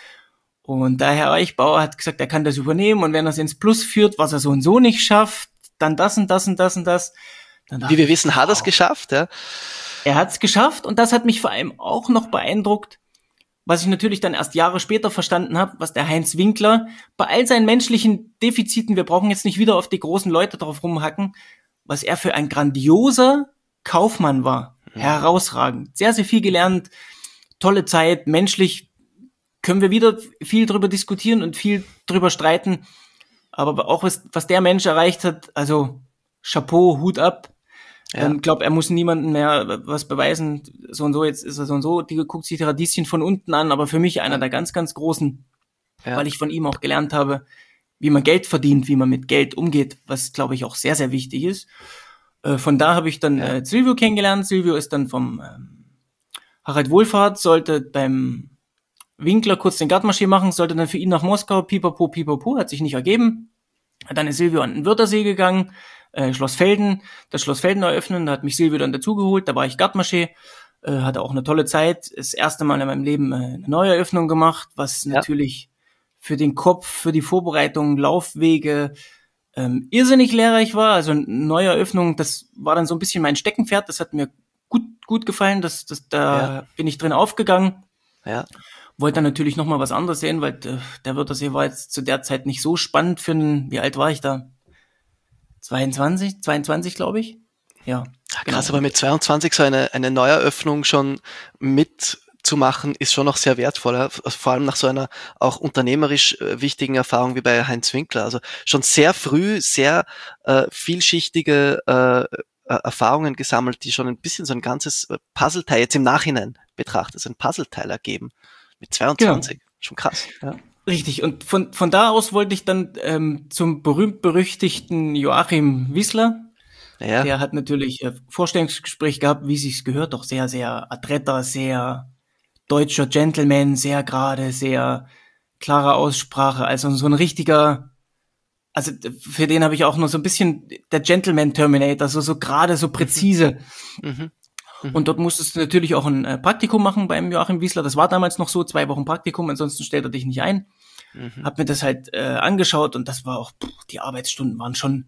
Und der Herr Eichbauer hat gesagt, er kann das übernehmen und wenn er es ins Plus führt, was er so und so nicht schafft, dann das und das und das und das. Dann dachte Wie wir ich, wissen, hat er es wow. geschafft, ja. Er hat es geschafft und das hat mich vor allem auch noch beeindruckt. Was ich natürlich dann erst Jahre später verstanden habe, was der Heinz Winkler bei all seinen menschlichen Defiziten, wir brauchen jetzt nicht wieder auf die großen Leute drauf rumhacken, was er für ein grandioser Kaufmann war. Ja. Herausragend. Sehr, sehr viel gelernt. Tolle Zeit. Menschlich können wir wieder viel drüber diskutieren und viel drüber streiten. Aber auch was, was der Mensch erreicht hat, also Chapeau, Hut ab. Ich ja. ähm, glaube, er muss niemandem mehr was beweisen. So und so, jetzt ist er so und so. Die guckt sich die Radieschen von unten an. Aber für mich einer der ganz, ganz großen, ja. weil ich von ihm auch gelernt habe, wie man Geld verdient, wie man mit Geld umgeht, was, glaube ich, auch sehr, sehr wichtig ist. Äh, von da habe ich dann ja. äh, Silvio kennengelernt. Silvio ist dann vom ähm, Harald Wohlfahrt, sollte beim Winkler kurz den Gartenmarché machen, sollte dann für ihn nach Moskau, pipapo, pipapo, hat sich nicht ergeben. Dann ist Silvio an den Wörthersee gegangen, äh, Schloss Velden, das Schloss Velden eröffnen, da hat mich Silvio dann dazugeholt, da war ich Gartenmarché, äh, hatte auch eine tolle Zeit, das erste Mal in meinem Leben äh, eine Neueröffnung gemacht, was ja. natürlich für den Kopf, für die Vorbereitung, Laufwege ähm, irrsinnig lehrreich war. Also Neueröffnung, das war dann so ein bisschen mein Steckenpferd, das hat mir gut gut gefallen, das, das, da ja. bin ich drin aufgegangen. Ja. Wollte dann natürlich nochmal was anderes sehen, weil äh, der Wörthersee war jetzt zu der Zeit nicht so spannend für einen, wie alt war ich da? zweiundzwanzig, zweiundzwanzig glaube ich. Ja. Krass, genau. Aber mit zweiundzwanzig so eine, eine Neueröffnung schon mitzumachen, ist schon noch sehr wertvoll, vor allem nach so einer auch unternehmerisch wichtigen Erfahrung wie bei Heinz Winkler. Also schon sehr früh, sehr äh, vielschichtige äh, Erfahrungen gesammelt, die schon ein bisschen so ein ganzes Puzzleteil jetzt im Nachhinein betrachtet, ein Puzzleteil ergeben. Mit zweiundzwanzig, genau. Schon krass. Ja. Richtig, und von von da aus wollte ich dann ähm, zum berühmt-berüchtigten Joachim Wissler. Ja. Der hat natürlich äh, Vorstellungsgespräch gehabt, wie sich's gehört, doch sehr, sehr adretter, sehr deutscher Gentleman, sehr gerade, sehr klare Aussprache, also so ein richtiger, also für den habe ich auch nur so ein bisschen der Gentleman-Terminator, so so gerade, so präzise. Mhm. Mhm. Und dort musstest du natürlich auch ein äh, Praktikum machen beim Joachim Wissler. Das war damals noch so, zwei Wochen Praktikum, ansonsten stellt er dich nicht ein. Mhm. Hab mir das halt äh, angeschaut und das war auch, pff, die Arbeitsstunden waren schon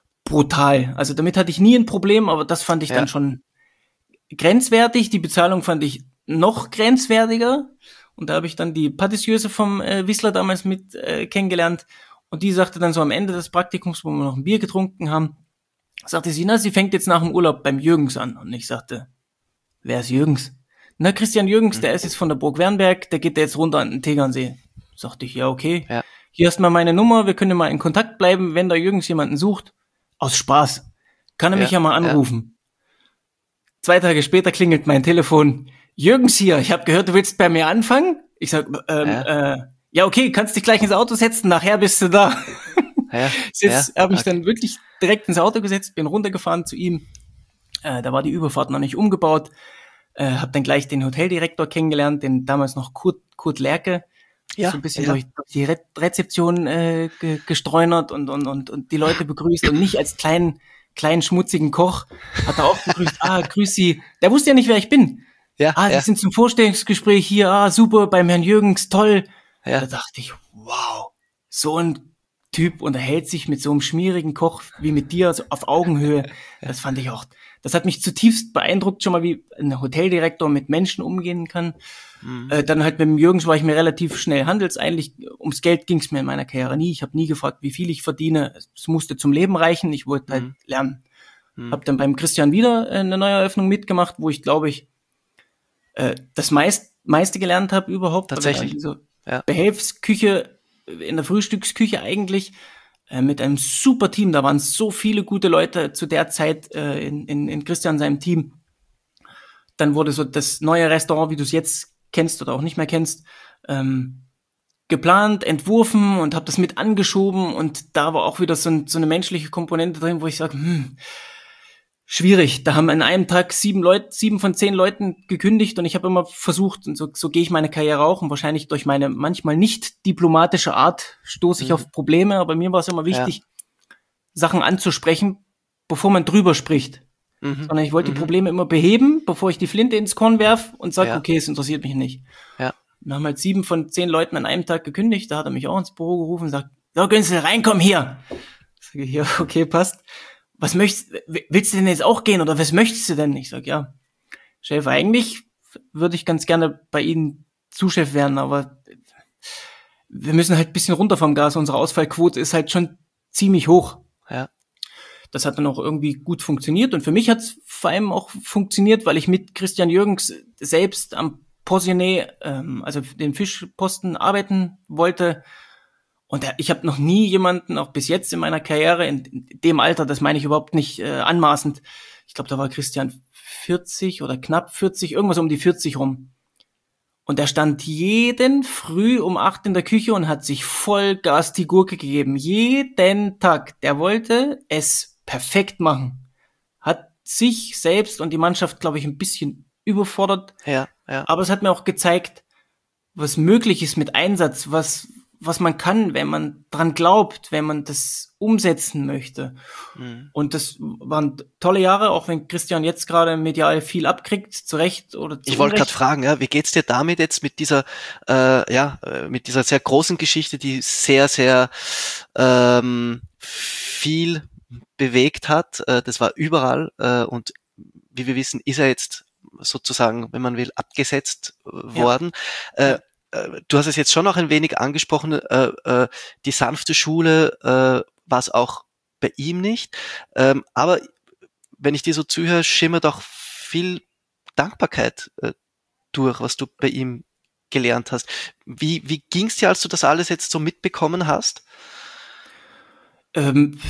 brutal. Also damit hatte ich nie ein Problem, aber das fand ich ja. dann schon grenzwertig. Die Bezahlung fand ich noch grenzwertiger. Und da habe ich dann die Patissieuse vom äh, Wissler damals mit äh, kennengelernt. Und die sagte dann so am Ende des Praktikums, wo wir noch ein Bier getrunken haben, sagte sie, na, sie fängt jetzt nach dem Urlaub beim Jürgens an. Und ich sagte, wer ist Jürgens? Na, Christian Jürgens, mhm. der ist jetzt von der Burg Wernberg, der geht jetzt runter an den Tegernsee. Sagte ich, ja, okay. Ja. Hier hast mal meine Nummer, wir können mal in Kontakt bleiben, wenn da Jürgens jemanden sucht. Aus Spaß. Kann er ja, mich ja mal anrufen. Ja. Zwei Tage später klingelt mein Telefon. Jürgens hier, ich habe gehört, du willst bei mir anfangen? Ich sag, ähm, ja. äh, ja, okay, kannst dich gleich ins Auto setzen, nachher bist du da. Ja, Jetzt ja, habe ich okay. dann wirklich direkt ins Auto gesetzt, bin runtergefahren zu ihm. Äh, da war die Überfahrt noch nicht umgebaut. Äh, habe dann gleich den Hoteldirektor kennengelernt, den damals noch Kurt, Kurt Lerke. Ja, so ein bisschen ja. durch die Re- Rezeption äh, ge- gestreunert und, und, und, und die Leute begrüßt und mich als kleinen, kleinen schmutzigen Koch hat er auch begrüßt. Ah, grüß Sie. Der wusste ja nicht, wer ich bin. Ja, ah, Sie ja. sind zum Vorstellungsgespräch hier. Ah, super, beim Herrn Jürgens, toll. Ja. Da dachte ich, wow, so ein Typ unterhält sich mit so einem schmierigen Koch wie mit dir, so auf Augenhöhe. Das fand ich auch, das hat mich zutiefst beeindruckt, schon mal wie ein Hoteldirektor mit Menschen umgehen kann. Mhm. Äh, dann halt mit dem Jürgens war ich mir relativ schnell handelseinig. Ums Geld ging es mir in meiner Karriere nie. Ich habe nie gefragt, wie viel ich verdiene. Es musste zum Leben reichen. Ich wollte halt mhm. lernen. Mhm. Habe dann beim Christian wieder eine Neueröffnung mitgemacht, wo ich, glaube ich, äh, das meist, meiste gelernt habe überhaupt. Tatsächlich. Also, ja. Behelfsküche, in der Frühstücksküche eigentlich, äh, mit einem super Team. Da waren so viele gute Leute zu der Zeit äh, in, in, in Christian seinem Team. Dann wurde so das neue Restaurant, wie du es jetzt kennst oder auch nicht mehr kennst, ähm, geplant, entworfen und habe das mit angeschoben. Und da war auch wieder so, ein, so eine menschliche Komponente drin, wo ich sage, hm, schwierig. Da haben an einem Tag sieben Leute, sieben von zehn Leuten gekündigt und ich habe immer versucht, und so, so gehe ich meine Karriere auch, und wahrscheinlich durch meine manchmal nicht diplomatische Art stoße ich mhm. auf Probleme, aber mir war es immer wichtig, ja. Sachen anzusprechen, bevor man drüber spricht. Mhm. Sondern ich wollte mhm. die Probleme immer beheben, bevor ich die Flinte ins Korn werf und sage, ja. okay, es interessiert mich nicht. Ja. Wir haben halt sieben von zehn Leuten an einem Tag gekündigt, da hat er mich auch ins Büro gerufen und sagt, so Günzel, reinkomm hier. Sag ich, ja, okay, passt. Was möchtest, willst du denn jetzt auch gehen oder was möchtest du denn? Ich sag, ja, Chef, eigentlich würde ich ganz gerne bei Ihnen Zuschef werden, aber wir müssen halt ein bisschen runter vom Gas. Unsere Ausfallquote ist halt schon ziemlich hoch. Ja. Das hat dann auch irgendwie gut funktioniert. Und für mich hat es vor allem auch funktioniert, weil ich mit Christian Jürgens selbst am Positionné, ähm, also den Fischposten, arbeiten wollte. Und ich habe noch nie jemanden, auch bis jetzt in meiner Karriere, in dem Alter, das meine ich überhaupt nicht äh, anmaßend, ich glaube, da war Christian vierzig oder knapp vierzig, irgendwas um die vierzig rum. Und er stand jeden Früh um acht in der Küche und hat sich Vollgas die Gurke gegeben. Jeden Tag. Der wollte es perfekt machen. Hat sich selbst und die Mannschaft, glaube ich, ein bisschen überfordert. Ja, ja. Aber es hat mir auch gezeigt, was möglich ist mit Einsatz, was, was man kann, wenn man dran glaubt, wenn man das umsetzen möchte. Mhm. Und das waren tolle Jahre, auch wenn Christian jetzt gerade medial viel abkriegt, zu Recht oder zu Ich wollte gerade fragen, ja, wie geht's dir damit jetzt mit dieser, äh, ja, mit dieser sehr großen Geschichte, die sehr, sehr ähm, viel bewegt hat. Äh, das war überall äh, und wie wir wissen, ist er jetzt sozusagen, wenn man will, abgesetzt äh, worden. Ja. Äh, äh, du hast es jetzt schon noch ein wenig angesprochen, äh, äh, die sanfte Schule äh, war es auch bei ihm nicht. Ähm, aber wenn ich dir so zuhöre, schimmert auch viel Dankbarkeit äh, durch, was du bei ihm gelernt hast. Wie, wie ging's dir, als du das alles jetzt so mitbekommen hast? Ähm,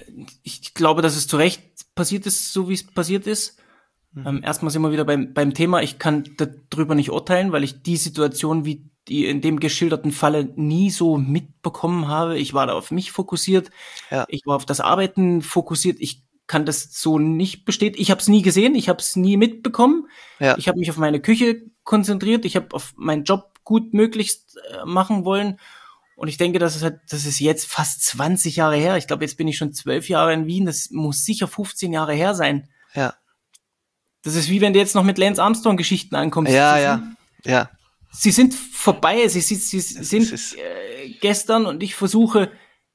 ich glaube, dass es zu Recht passiert ist, so wie es passiert ist. Mhm. Ähm, erstmal sind wir wieder beim, beim Thema. Ich kann darüber nicht urteilen, weil ich die Situation, wie die in dem geschilderten Falle, nie so mitbekommen habe. Ich war da auf mich fokussiert. Ja. Ich war auf das Arbeiten fokussiert. Ich kann das so nicht bestätigen. Ich habe es nie gesehen. Ich habe es nie mitbekommen. Ja. Ich habe mich auf meine Küche konzentriert. Ich habe auf meinen Job gut möglichst äh, machen wollen. Und ich denke, das ist halt, das ist jetzt fast zwanzig Jahre her. Ich glaube, jetzt bin ich schon zwölf Jahre in Wien. Das muss sicher fünfzehn Jahre her sein. Ja. Das ist wie wenn du jetzt noch mit Lance Armstrong Geschichten ankommst. Ja, ja, ja. Sie sind vorbei. Sie, sie, sie sind äh, gestern und ich versuche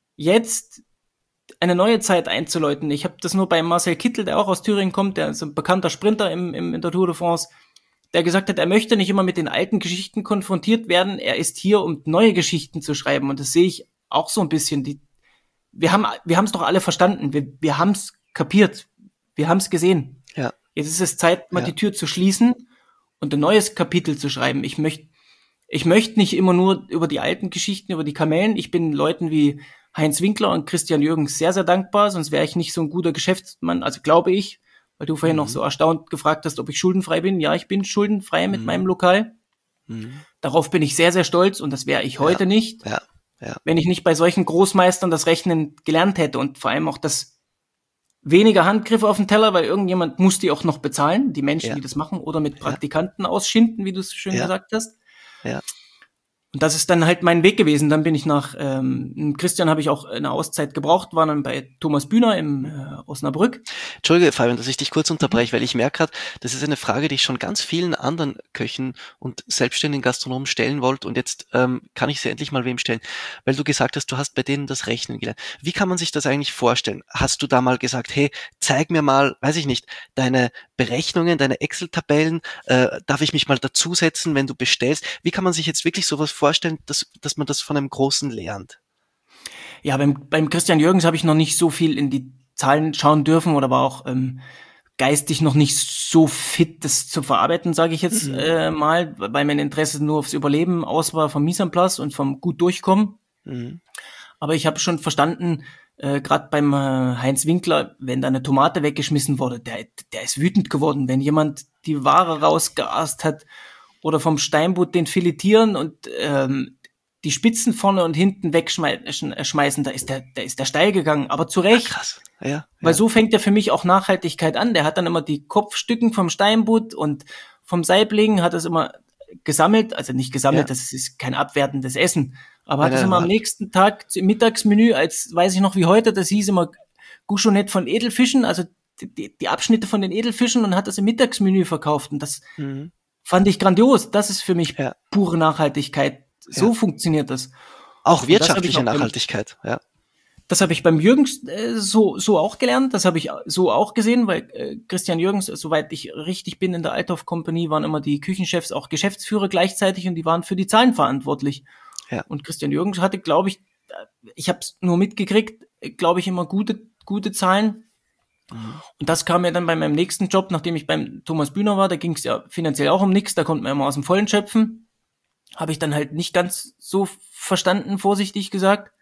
jetzt eine neue Zeit einzuläuten. Ich habe das nur bei Marcel Kittel, der auch aus Thüringen kommt, der ist ein bekannter Sprinter im, im, in der Tour de France, der gesagt hat, er möchte nicht immer mit den alten Geschichten konfrontiert werden. Er ist hier, um neue Geschichten zu schreiben. Und das sehe ich auch so ein bisschen. Die, wir haben wir haben es doch alle verstanden. Wir, wir haben es kapiert. Wir haben es gesehen. Ja. Jetzt ist es Zeit, mal ja. die Tür zu schließen und ein neues Kapitel zu schreiben. Ich möchte ich möchte nicht immer nur über die alten Geschichten, über die Kamellen. Ich bin Leuten wie Heinz Winkler und Christian Jürgens sehr, sehr dankbar. Sonst wäre ich nicht so ein guter Geschäftsmann. Also glaube ich, weil du vorhin mhm. noch so erstaunt gefragt hast, ob ich schuldenfrei bin. Ja, ich bin schuldenfrei mit mhm. meinem Lokal. Mhm. Darauf bin ich sehr, sehr stolz und das wäre ich heute ja. nicht, ja. Ja. wenn ich nicht bei solchen Großmeistern das Rechnen gelernt hätte und vor allem auch das weniger Handgriffe auf den Teller, weil irgendjemand muss die auch noch bezahlen, die Menschen, ja. die das machen, oder mit Praktikanten ja. ausschinden, wie du es schön ja. gesagt hast. Ja. Und das ist dann halt mein Weg gewesen. Dann bin ich nach ähm, Christian habe ich auch eine Auszeit gebraucht, war dann bei Thomas Bühner im äh, Osnabrück. Entschuldige, Fabian, dass ich dich kurz unterbreche, weil ich merke gerade, das ist eine Frage, die ich schon ganz vielen anderen Köchen und selbstständigen Gastronomen stellen wollte und jetzt ähm, kann ich sie endlich mal wem stellen, weil du gesagt hast, du hast bei denen das Rechnen gelernt. Wie kann man sich das eigentlich vorstellen? Hast du da mal gesagt, hey, zeig mir mal, weiß ich nicht, deine Berechnungen, deine Excel-Tabellen, äh, darf ich mich mal dazusetzen, wenn du bestellst? Wie kann man sich jetzt wirklich sowas vorstellen, dass, dass man das von einem Großen lernt? Ja, beim, beim Christian Jürgens habe ich noch nicht so viel in die Zahlen schauen dürfen oder war auch ähm, geistig noch nicht so fit, das zu verarbeiten, sage ich jetzt mhm. äh, mal, weil mein Interesse nur aufs Überleben aus war vom Mise en place und vom gut durchkommen. Mhm. Aber ich habe schon verstanden, äh, gerade beim äh, Heinz Winkler, wenn da eine Tomate weggeschmissen wurde, der, der ist wütend geworden, wenn jemand die Ware rausgeast hat oder vom Steinbutt den filetieren und ähm, die Spitzen vorne und hinten wegschmeißen, da ist der, da ist der steil gegangen, aber zu Recht. Ja, krass. Ja, ja. Weil so fängt ja für mich auch Nachhaltigkeit an. Der hat dann immer die Kopfstücken vom Steinbutt und vom Saibling hat das immer gesammelt, also nicht gesammelt, ja. das ist kein abwertendes Essen, aber hat es immer am nächsten Tag im Mittagsmenü, als weiß ich noch wie heute, das hieß immer Gouchonette von Edelfischen, also die, die Abschnitte von den Edelfischen und hat das im Mittagsmenü verkauft und das mhm. fand ich grandios. Das ist für mich ja. pure Nachhaltigkeit. So ja. funktioniert das. Auch wirtschaftliche Nachhaltigkeit, ja. Das habe ich beim Jürgens äh, so so auch gelernt, das habe ich so auch gesehen, weil äh, Christian Jürgens, soweit ich richtig bin in der Althoff Company, waren immer die Küchenchefs auch Geschäftsführer gleichzeitig und die waren für die Zahlen verantwortlich. Ja. Und Christian Jürgens hatte, glaube ich, ich habe es nur mitgekriegt, glaube ich, immer gute gute Zahlen. Mhm. Und das kam mir dann bei meinem nächsten Job, nachdem ich beim Thomas Bühner war, da ging es ja finanziell auch um nichts, da konnte man immer aus dem Vollen schöpfen. Habe ich dann halt nicht ganz so verstanden, vorsichtig gesagt.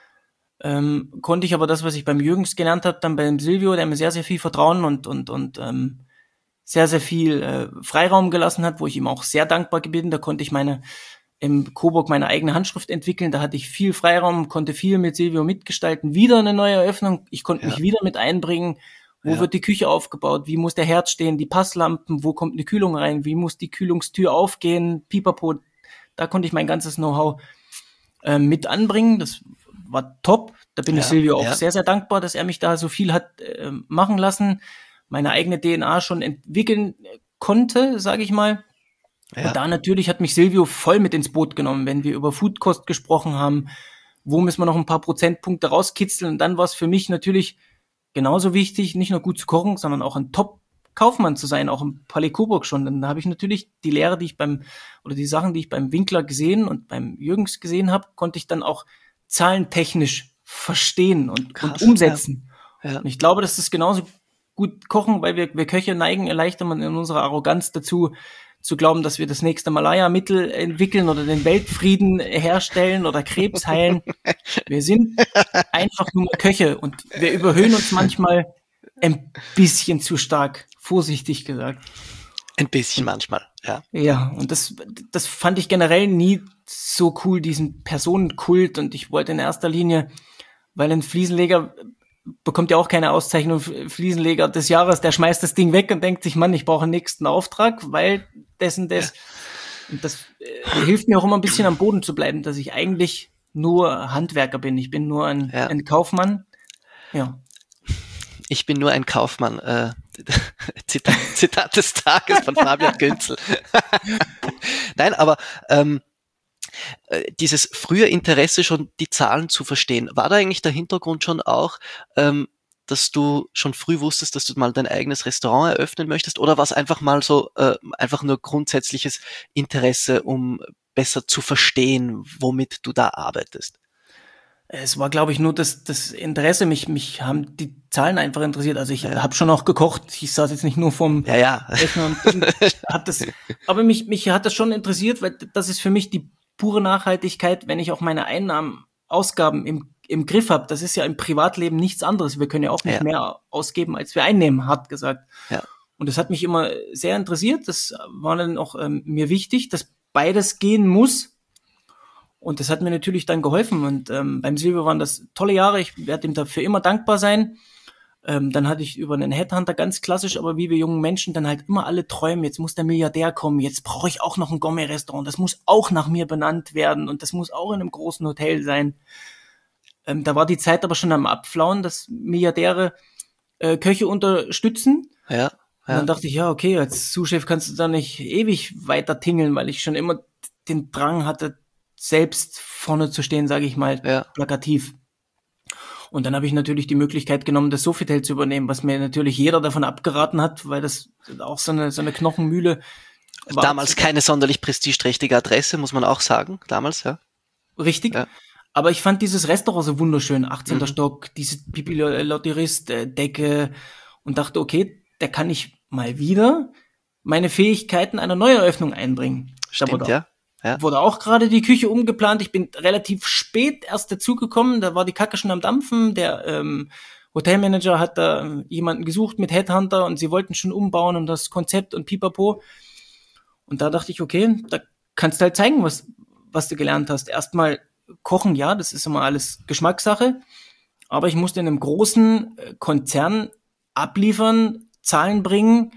Ähm, konnte ich aber das, was ich beim Jürgens gelernt habe, dann beim Silvio, der mir sehr, sehr viel Vertrauen und und und ähm, sehr, sehr viel äh, Freiraum gelassen hat, wo ich ihm auch sehr dankbar bin. Da konnte ich meine im Coburg meine eigene Handschrift entwickeln. Da hatte ich viel Freiraum, konnte viel mit Silvio mitgestalten. Wieder eine neue Eröffnung. Ich konnte ja. mich wieder mit einbringen. Wo ja. wird die Küche aufgebaut? Wie muss der Herd stehen? Die Passlampen? Wo kommt eine Kühlung rein? Wie muss die Kühlungstür aufgehen? Pipapo. Da konnte ich mein ganzes Know-how äh, mit anbringen. Das war top. Da bin ja, ich Silvio auch ja. sehr, sehr dankbar, dass er mich da so viel hat äh, machen lassen, meine eigene D N A schon entwickeln konnte, sage ich mal. Ja. Und da natürlich hat mich Silvio voll mit ins Boot genommen, wenn wir über Foodkost gesprochen haben, wo müssen wir noch ein paar Prozentpunkte rauskitzeln. Und dann war es für mich natürlich genauso wichtig, nicht nur gut zu kochen, sondern auch ein Top-Kaufmann zu sein, auch im Palais Coburg schon. Dann habe ich natürlich die Lehre, die ich beim, oder die Sachen, die ich beim Winkler gesehen und beim Jürgens gesehen habe, konnte ich dann auch zahlentechnisch verstehen und, Krass, und umsetzen. Ja. Ja. Und ich glaube, dass das genauso gut kochen, weil wir, wir Köche neigen leicht immer in unserer Arroganz dazu, zu glauben, dass wir das nächste Malaya-Mittel entwickeln oder den Weltfrieden herstellen oder Krebs heilen. Wir sind einfach nur Köche und wir überhöhen uns manchmal ein bisschen zu stark, vorsichtig gesagt. Ein bisschen manchmal, ja. Ja, und das, das fand ich generell nie so cool, diesen Personenkult. Und ich wollte in erster Linie, weil ein Fliesenleger bekommt ja auch keine Auszeichnung, Fliesenleger des Jahres, der schmeißt das Ding weg und denkt sich, Mann, ich brauche einen nächsten Auftrag, weil dessen das. Ja. Und das äh, hilft mir auch immer ein bisschen am Boden zu bleiben, dass ich eigentlich nur Handwerker bin. Ich bin nur ein, ja. ein Kaufmann. Ja. Ich bin nur ein Kaufmann. Äh, Zitat, Zitat des Tages von Fabian Günzel. Nein, aber ähm, dieses frühe Interesse, schon die Zahlen zu verstehen, war da eigentlich der Hintergrund schon auch, ähm, dass du schon früh wusstest, dass du mal dein eigenes Restaurant eröffnen möchtest, oder war es einfach mal so, äh, einfach nur grundsätzliches Interesse, um besser zu verstehen, womit du da arbeitest? Es war, glaube ich, nur das, das Interesse. Mich, mich haben die Zahlen einfach interessiert. Also ich ja. habe schon auch gekocht. Ich saß jetzt nicht nur vorm ja, ja. Rechner und hab das. Aber mich, mich hat das schon interessiert, weil das ist für mich die pure Nachhaltigkeit, wenn ich auch meine Einnahmen, Ausgaben im, im Griff habe. Das ist ja im Privatleben nichts anderes. Wir können ja auch nicht ja. mehr ausgeben, als wir einnehmen, hart gesagt. Ja. Und das hat mich immer sehr interessiert. Das war dann auch ähm, mir wichtig, dass beides gehen muss. Und das hat mir natürlich dann geholfen. Und ähm, beim Silvio waren das tolle Jahre. Ich werde ihm dafür immer dankbar sein. Ähm, dann hatte ich über einen Headhunter, ganz klassisch, aber wie wir jungen Menschen dann halt immer alle träumen, jetzt muss der Milliardär kommen, jetzt brauche ich auch noch ein Gourmet-Restaurant, das muss auch nach mir benannt werden und das muss auch in einem großen Hotel sein. Ähm, da war die Zeit aber schon am Abflauen, dass Milliardäre äh, Köche unterstützen. Ja, ja. Und dann dachte ich, ja, okay, als Sous-Chef kannst du da nicht ewig weiter tingeln, weil ich schon immer den Drang hatte, selbst vorne zu stehen, sage ich mal, ja. plakativ. Und dann habe ich natürlich die Möglichkeit genommen, das Sofitel zu übernehmen, was mir natürlich jeder davon abgeraten hat, weil das auch so eine, so eine Knochenmühle war. Damals keine sonderlich prestigeträchtige Adresse, muss man auch sagen, damals, ja. Richtig. Ja. Aber ich fand dieses Restaurant so wunderschön, achtzehnter Mhm. Stock, diese Pipi-Lotterist-Decke und dachte, okay, da kann ich mal wieder meine Fähigkeiten einer Neueröffnung einbringen. Stimmt, ja. Ja. Wurde auch gerade die Küche umgeplant. Ich bin relativ spät erst dazugekommen. Da war die Kacke schon am Dampfen. Der ähm, Hotelmanager hat da ähm, jemanden gesucht mit Headhunter und sie wollten schon umbauen und das Konzept und pipapo. Und da dachte ich, okay, da kannst du halt zeigen, was, was du gelernt hast. Erstmal kochen, ja, das ist immer alles Geschmackssache. Aber ich musste in einem großen Konzern abliefern, Zahlen bringen,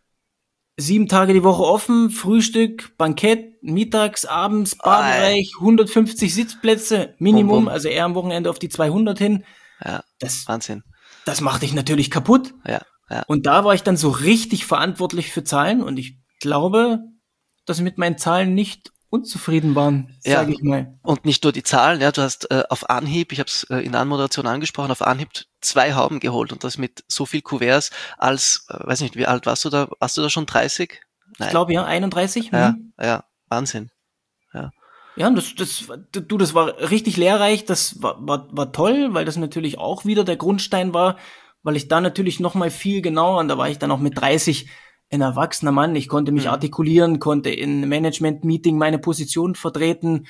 sieben Tage die Woche offen, Frühstück, Bankett, mittags, abends, Barbereich, hundertfünfzig Sitzplätze, Minimum, bum, bum. Also eher am Wochenende auf die zweihundert hin. Ja, das, Wahnsinn. Das macht dich natürlich kaputt. Ja, ja. Und da war ich dann so richtig verantwortlich für Zahlen und ich glaube, dass mit meinen Zahlen nicht unzufrieden waren, Ja. sage ich mal. Und nicht nur die Zahlen, ja, du hast äh, auf Anhieb, ich habe es äh, in der Anmoderation angesprochen, auf Anhieb zwei Hauben geholt und das mit so viel Kuverts als, äh, weiß nicht, wie alt warst du da? Warst du da schon dreißig? Nein. Ich glaube, ja, einunddreißig. Ja, Mhm. ja, Wahnsinn. Ja. Ja, das, das, du, das war richtig lehrreich, das war, war, war toll, weil das natürlich auch wieder der Grundstein war, weil ich da natürlich noch mal viel genauer, und da war ich dann auch mit dreißig ein erwachsener Mann, ich konnte mich Mhm. artikulieren, konnte in Management-Meeting meine Position vertreten,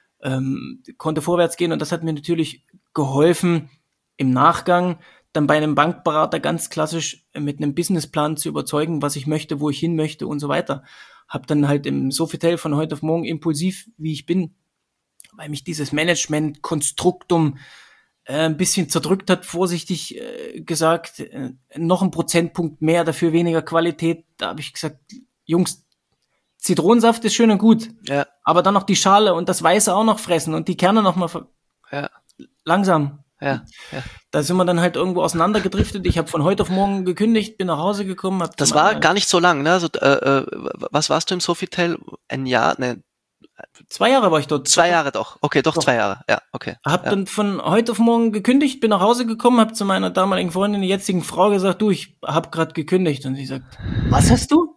ähm, konnte vorwärts gehen, und das hat mir natürlich geholfen, im Nachgang dann bei einem Bankberater ganz klassisch mit einem Businessplan zu überzeugen, was ich möchte, wo ich hin möchte und so weiter. Hab dann halt im Sofitel von heute auf morgen impulsiv, wie ich bin, weil mich dieses Management-Konstruktum äh, ein bisschen zerdrückt hat, vorsichtig äh, gesagt, äh, noch ein Prozentpunkt mehr, dafür weniger Qualität. Da habe ich gesagt, Jungs, Zitronensaft ist schön und gut, Ja, aber dann noch die Schale und das Weiße auch noch fressen und die Kerne noch mal ver- ja, langsam. ja, ja. Da sind wir dann halt irgendwo auseinandergedriftet. Ich habe von heute auf morgen gekündigt, bin nach Hause gekommen. Hab Das zum- war gar nicht so lang, ne? Also, äh, äh, was warst du im Sofitel? Ein Jahr? Ne, Zwei Jahre war ich dort. zwei Jahre doch. Okay, doch, Doch. zwei Jahre. Ja, okay. Hab Ja. dann von heute auf morgen gekündigt, bin nach Hause gekommen, hab zu meiner damaligen Freundin, der jetzigen Frau, gesagt, du, ich hab grad gekündigt. Und sie sagt, was hast du?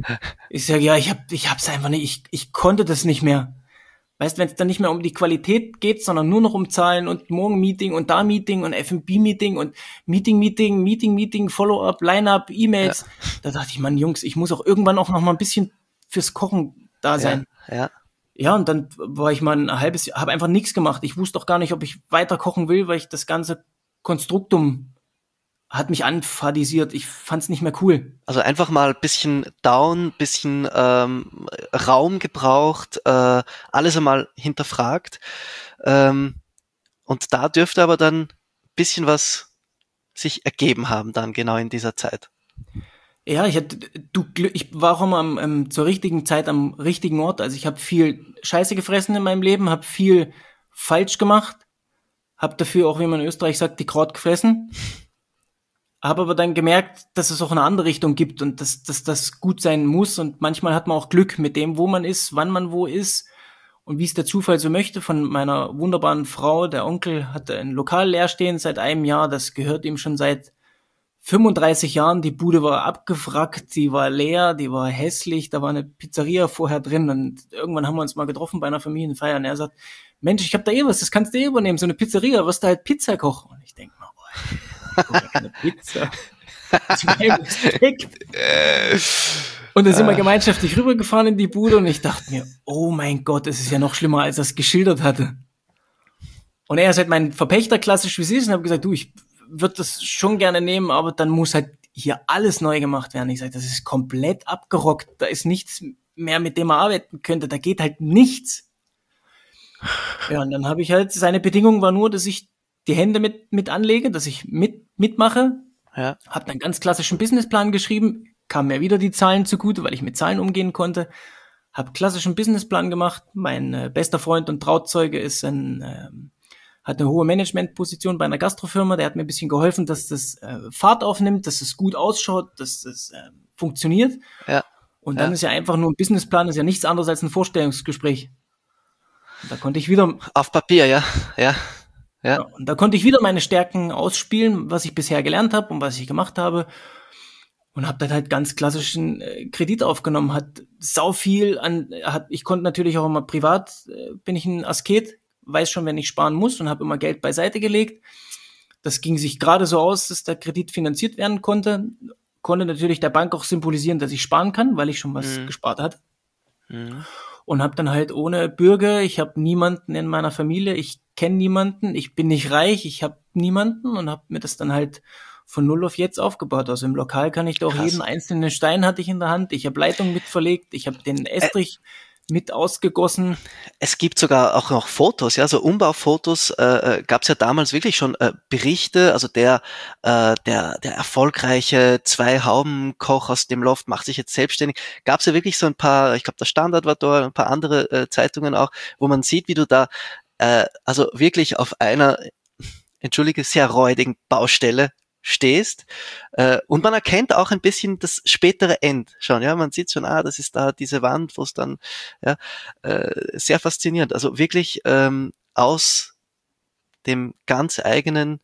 Ich sage, ja, ich hab, ich hab's einfach nicht, ich, ich konnte das nicht mehr. Weißt, wenn es dann nicht mehr um die Qualität geht, sondern nur noch um Zahlen und morgen Meeting und da Meeting und F und B-Meeting und Meeting, Meeting, Meeting, Meeting, Follow-up, Line-up, E-Mails. Da dachte ich, Mann, Jungs, ich muss auch irgendwann auch noch mal ein bisschen fürs Kochen da sein. Ja, ja. Ja, und dann war ich mal ein halbes Jahr, habe einfach nichts gemacht. Ich wusste auch gar nicht, ob ich weiter kochen will, weil ich das ganze Konstruktum hat mich anfadisiert. Ich fand's nicht mehr cool. Also einfach mal ein bisschen down, bisschen ähm, Raum gebraucht, äh, alles einmal hinterfragt. Ähm, und da dürfte aber dann ein bisschen was sich ergeben haben, dann genau in dieser Zeit. Ja, ich hatte, du, Glück- ich war auch immer am, ähm, zur richtigen Zeit am richtigen Ort. Also ich habe viel Scheiße gefressen in meinem Leben, habe viel falsch gemacht, habe dafür auch, wie man in Österreich sagt, die Kraut gefressen. Habe aber dann gemerkt, dass es auch eine andere Richtung gibt und dass, dass das gut sein muss. Und manchmal hat man auch Glück mit dem, wo man ist, wann man wo ist und wie es der Zufall so möchte. Von meiner wunderbaren Frau, der Onkel hatte ein Lokal leer stehen seit einem Jahr. Das gehört ihm schon seit fünfunddreißig Jahren. Die Bude war abgewrackt, die war leer, die war hässlich. Da war eine Pizzeria vorher drin. Und irgendwann haben wir uns mal getroffen bei einer Familienfeier. Und er sagt, Mensch, ich hab da eh was, das kannst du eh übernehmen. So eine Pizzeria, wirst du halt Pizza kochen. Und ich denke mal, boah, ich koche keine Pizza. Zu meinem Respekt. Und dann sind wir gemeinschaftlich rübergefahren in die Bude und ich dachte mir, oh mein Gott, es ist ja noch schlimmer, als er es geschildert hatte. Und er ist halt mein Verpächter, klassisch wie sie ist, und habe gesagt, du, ich würde das schon gerne nehmen, aber dann muss halt hier alles neu gemacht werden. Ich sage, das ist komplett abgerockt, da ist nichts mehr, mit dem er arbeiten könnte, da geht halt nichts. Ja, und dann habe ich halt, seine Bedingung war nur, dass ich die Hände mit, mit anlege, dass ich mit, mitmache. Ja. Hab einen ganz klassischen Businessplan geschrieben, kam mir wieder die Zahlen zugute, weil ich mit Zahlen umgehen konnte. Hab klassischen Businessplan gemacht. Mein äh, bester Freund und Trauzeuge ist ein, ähm, hat eine hohe Managementposition bei einer Gastrofirma. Der hat mir ein bisschen geholfen, dass das äh, Fahrt aufnimmt, dass es gut ausschaut, dass es äh, funktioniert. Ja. Und dann Ja. ist ja einfach nur ein Businessplan, ist ja nichts anderes als ein Vorstellungsgespräch. Und da konnte ich wieder Auf Papier, ja, ja, Ja, ja, und da konnte ich wieder meine Stärken ausspielen, was ich bisher gelernt habe und was ich gemacht habe. Und habe dann halt ganz klassischen äh, Kredit aufgenommen, hat sau viel an, hat, ich konnte natürlich auch immer privat, äh, bin ich ein Asket, weiß schon, wenn ich sparen muss und habe immer Geld beiseite gelegt. Das ging sich gerade so aus, dass der Kredit finanziert werden konnte. Konnte natürlich der Bank auch symbolisieren, dass ich sparen kann, weil ich schon was Mhm. gespart hatte. Mhm. Und habe dann halt ohne Bürger, ich habe niemanden in meiner Familie, ich kenne niemanden, ich bin nicht reich, ich habe niemanden und habe mir das dann halt von null auf jetzt aufgebaut. Also im Lokal kann ich da auch Krass. jeden einzelnen Stein hatte ich in der Hand, ich habe Leitung mit verlegt, ich habe den Estrich mit ausgegossen. Es gibt sogar auch noch Fotos, ja, so Umbaufotos, äh, gab es ja damals wirklich schon äh, Berichte, also der, äh, der, der erfolgreiche Zwei-Hauben-Koch aus dem Loft macht sich jetzt selbstständig. Gab es ja wirklich so ein paar, ich glaube der Standard war da, ein paar andere äh, Zeitungen auch, wo man sieht, wie du da, äh, also wirklich auf einer, entschuldige, sehr räudigen Baustelle stehst. Äh, und man erkennt auch ein bisschen das spätere End schon. Ja, man sieht schon, ah, das ist da diese Wand, wo es dann, ja, äh, sehr faszinierend. Also wirklich ähm, aus dem ganz eigenen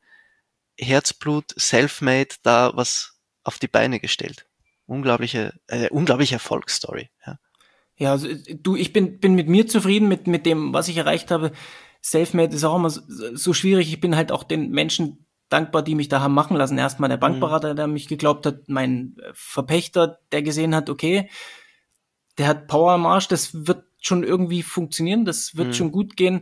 Herzblut, Selfmade, da was auf die Beine gestellt. Unglaubliche, äh, unglaubliche Erfolgsstory. Ja. Ja, also, du, ich bin, bin mit mir zufrieden, mit, mit dem, was ich erreicht habe. Selfmade ist auch immer so, so schwierig. Ich bin halt auch den Menschen dankbar, die mich da haben machen lassen. Erstmal der Bankberater, der mich geglaubt hat, mein Verpächter, der gesehen hat, okay, der hat Power am Arsch, das wird schon irgendwie funktionieren, das wird mhm. schon gut gehen.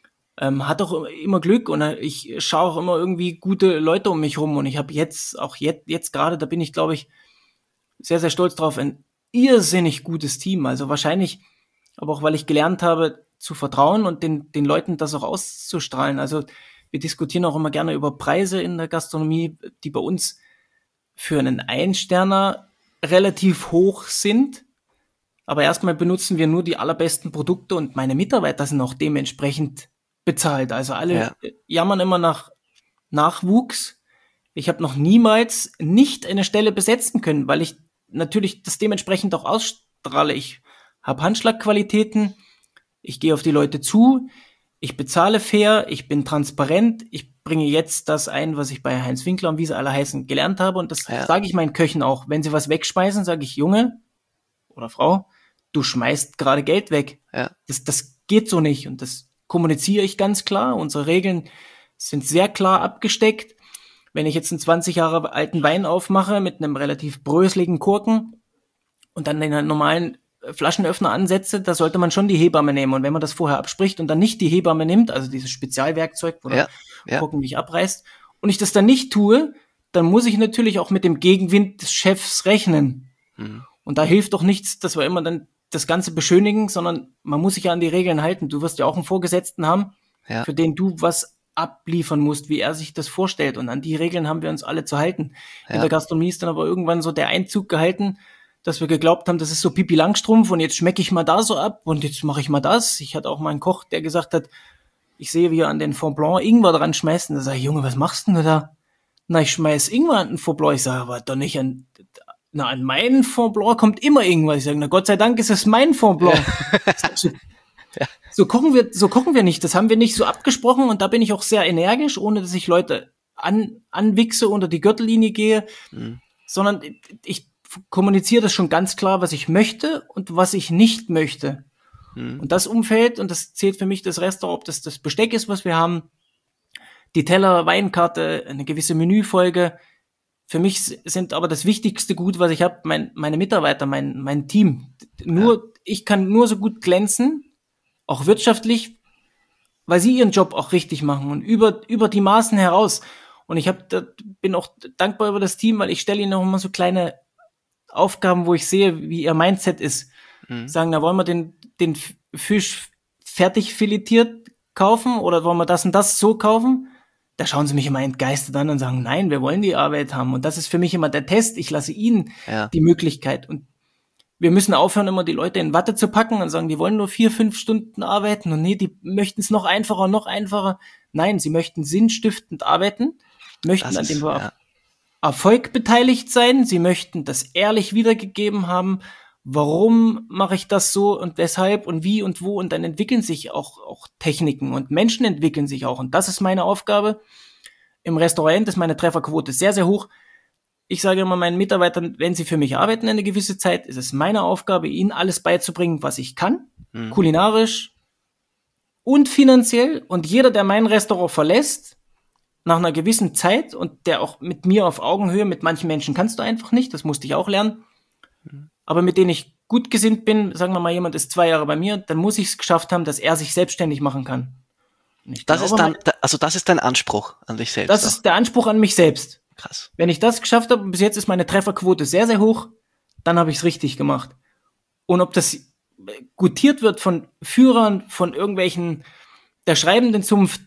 Ähm, hat auch immer Glück und ich schaue auch immer irgendwie gute Leute um mich rum und ich habe jetzt, auch jetzt, jetzt gerade, da bin ich, glaube ich, sehr, sehr stolz drauf, ein irrsinnig gutes Team. Also wahrscheinlich, aber auch weil ich gelernt habe, zu vertrauen und den, den Leuten das auch auszustrahlen. Also wir diskutieren auch immer gerne über Preise in der Gastronomie, die bei uns für einen Einsterner relativ hoch sind. Aber erstmal benutzen wir nur die allerbesten Produkte und meine Mitarbeiter sind auch dementsprechend bezahlt. Also alle ja. jammern immer nach Nachwuchs. Ich habe noch niemals nicht eine Stelle besetzen können, weil ich natürlich das dementsprechend auch ausstrahle. Ich habe Handschlagqualitäten, ich gehe auf die Leute zu, ich bezahle fair, ich bin transparent, ich bringe jetzt das ein, was ich bei Heinz Winkler und wie sie alle heißen, gelernt habe. Und das ja. sage ich meinen Köchen auch. Wenn sie was wegschmeißen, sage ich, Junge oder Frau, du schmeißt gerade Geld weg. Ja. Das, das geht so nicht. Und das kommuniziere ich ganz klar. Unsere Regeln sind sehr klar abgesteckt. Wenn ich jetzt einen zwanzig Jahre alten Wein aufmache mit einem relativ bröseligen Korken und dann den normalen Flaschenöffner ansetze, da sollte man schon die Hebamme nehmen. Und wenn man das vorher abspricht und dann nicht die Hebamme nimmt, also dieses Spezialwerkzeug, wo der ja, Korken ja. nicht abreißt, und ich das dann nicht tue, dann muss ich natürlich auch mit dem Gegenwind des Chefs rechnen. Mhm. Und da hilft doch nichts, dass wir immer dann das Ganze beschönigen, sondern man muss sich ja an die Regeln halten. Du wirst ja auch einen Vorgesetzten haben, ja. für den du was abliefern musst, wie er sich das vorstellt. Und an die Regeln haben wir uns alle zu halten. Ja. In der Gastronomie ist dann aber irgendwann so der Einzug gehalten, dass wir geglaubt haben, das ist so Pipi Langstrumpf und jetzt schmecke ich mal da so ab und jetzt mache ich mal das. Ich hatte auch mal einen Koch, der gesagt hat, ich sehe, wie er an den Fond Blanc Ingwer dran schmeißt. Und da sage ich, Junge, was machst denn du da? Na, ich schmeiß Ingwer an den Fond Blanc. Ich sage, aber doch nicht an, na, an meinen Fond Blanc kommt immer Ingwer. Ich sage, na Gott sei Dank ist es mein Fond Blanc. Ja. Ja. So kochen wir, so kochen wir nicht. Das haben wir nicht so abgesprochen und da bin ich auch sehr energisch, ohne dass ich Leute an, anwichse, unter die Gürtellinie gehe, mhm. sondern ich kommuniziere das schon ganz klar, was ich möchte und was ich nicht möchte. Mhm. Und das Umfeld, und das zählt für mich das Restaurant, ob das das Besteck ist, was wir haben, die Teller, Weinkarte, eine gewisse Menüfolge. Für mich sind aber das wichtigste Gut, was ich habe, mein, meine Mitarbeiter, mein, mein Team. Nur, ja. ich kann nur so gut glänzen, auch wirtschaftlich, weil sie ihren Job auch richtig machen und über, über die Maßen heraus. Und ich hab, da, bin auch dankbar über das Team, weil ich stelle ihnen auch immer so kleine Aufgaben, wo ich sehe, wie ihr Mindset ist. Mhm. Sagen, da wollen wir den, den Fisch fertig filetiert kaufen oder wollen wir das und das so kaufen? Da schauen sie mich immer entgeistert an und sagen, nein, wir wollen die Arbeit haben. Und das ist für mich immer der Test. Ich lasse ihnen ja. die Möglichkeit. Und wir müssen aufhören, immer die Leute in Watte zu packen und sagen, die wollen nur vier, fünf Stunden arbeiten. Und nee, die möchten es noch einfacher, noch einfacher. Nein, sie möchten sinnstiftend arbeiten, möchten das an dem ja. Erfolg beteiligt sein. Sie möchten das ehrlich wiedergegeben haben. Warum mache ich das so und weshalb und wie und wo? Und dann entwickeln sich auch, auch Techniken und Menschen entwickeln sich auch. Und das ist meine Aufgabe. Im Restaurant ist meine Trefferquote sehr, sehr hoch. Ich sage immer meinen Mitarbeitern, wenn sie für mich arbeiten eine gewisse Zeit, ist es meine Aufgabe, ihnen alles beizubringen, was ich kann, mhm. kulinarisch und finanziell. Und jeder, der mein Restaurant verlässt, nach einer gewissen Zeit und der auch mit mir auf Augenhöhe, mit manchen Menschen kannst du einfach nicht, das musste ich auch lernen, mhm. aber mit denen ich gut gesinnt bin, sagen wir mal, jemand ist zwei Jahre bei mir, dann muss ich es geschafft haben, dass er sich selbstständig machen kann. Das ist dann, also das ist dein Anspruch an dich selbst. Das auch. ist der Anspruch an mich selbst. Krass. Wenn ich das geschafft habe, bis jetzt ist meine Trefferquote sehr, sehr hoch, dann habe ich es richtig gemacht. Und ob das gutiert wird von Führern, von irgendwelchen der schreibenden Zunft,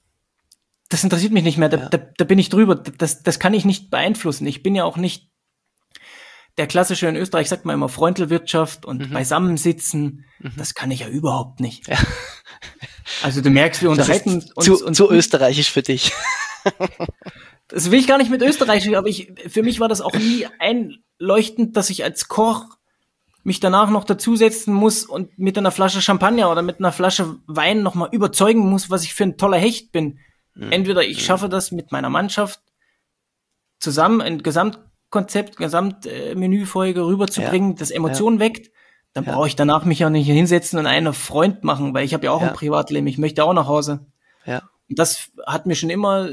das interessiert mich nicht mehr, da, ja. da, da bin ich drüber, das, das kann ich nicht beeinflussen. Ich bin ja auch nicht der klassische, in Österreich sagt man immer Freundelwirtschaft und mhm. Beisammensitzen, mhm. das kann ich ja überhaupt nicht. Ja. Also du merkst, wir unterhalten uns. Zu, uns zu österreichisch für dich. Das will ich gar nicht mit Österreich, aber ich, für mich war das auch nie einleuchtend, dass ich als Koch mich danach noch dazusetzen muss und mit einer Flasche Champagner oder mit einer Flasche Wein nochmal überzeugen muss, was ich für ein toller Hecht bin. Mhm. Entweder ich schaffe das mit meiner Mannschaft zusammen, ein Gesamtkonzept, Gesamtmenüfolge rüberzubringen, ja. das Emotionen ja. weckt, dann ja. brauche ich danach mich auch nicht hinsetzen und einen Freund machen, weil ich habe ja auch ja. ein Privatleben, ich möchte auch nach Hause. Ja. Und das hat mir schon immer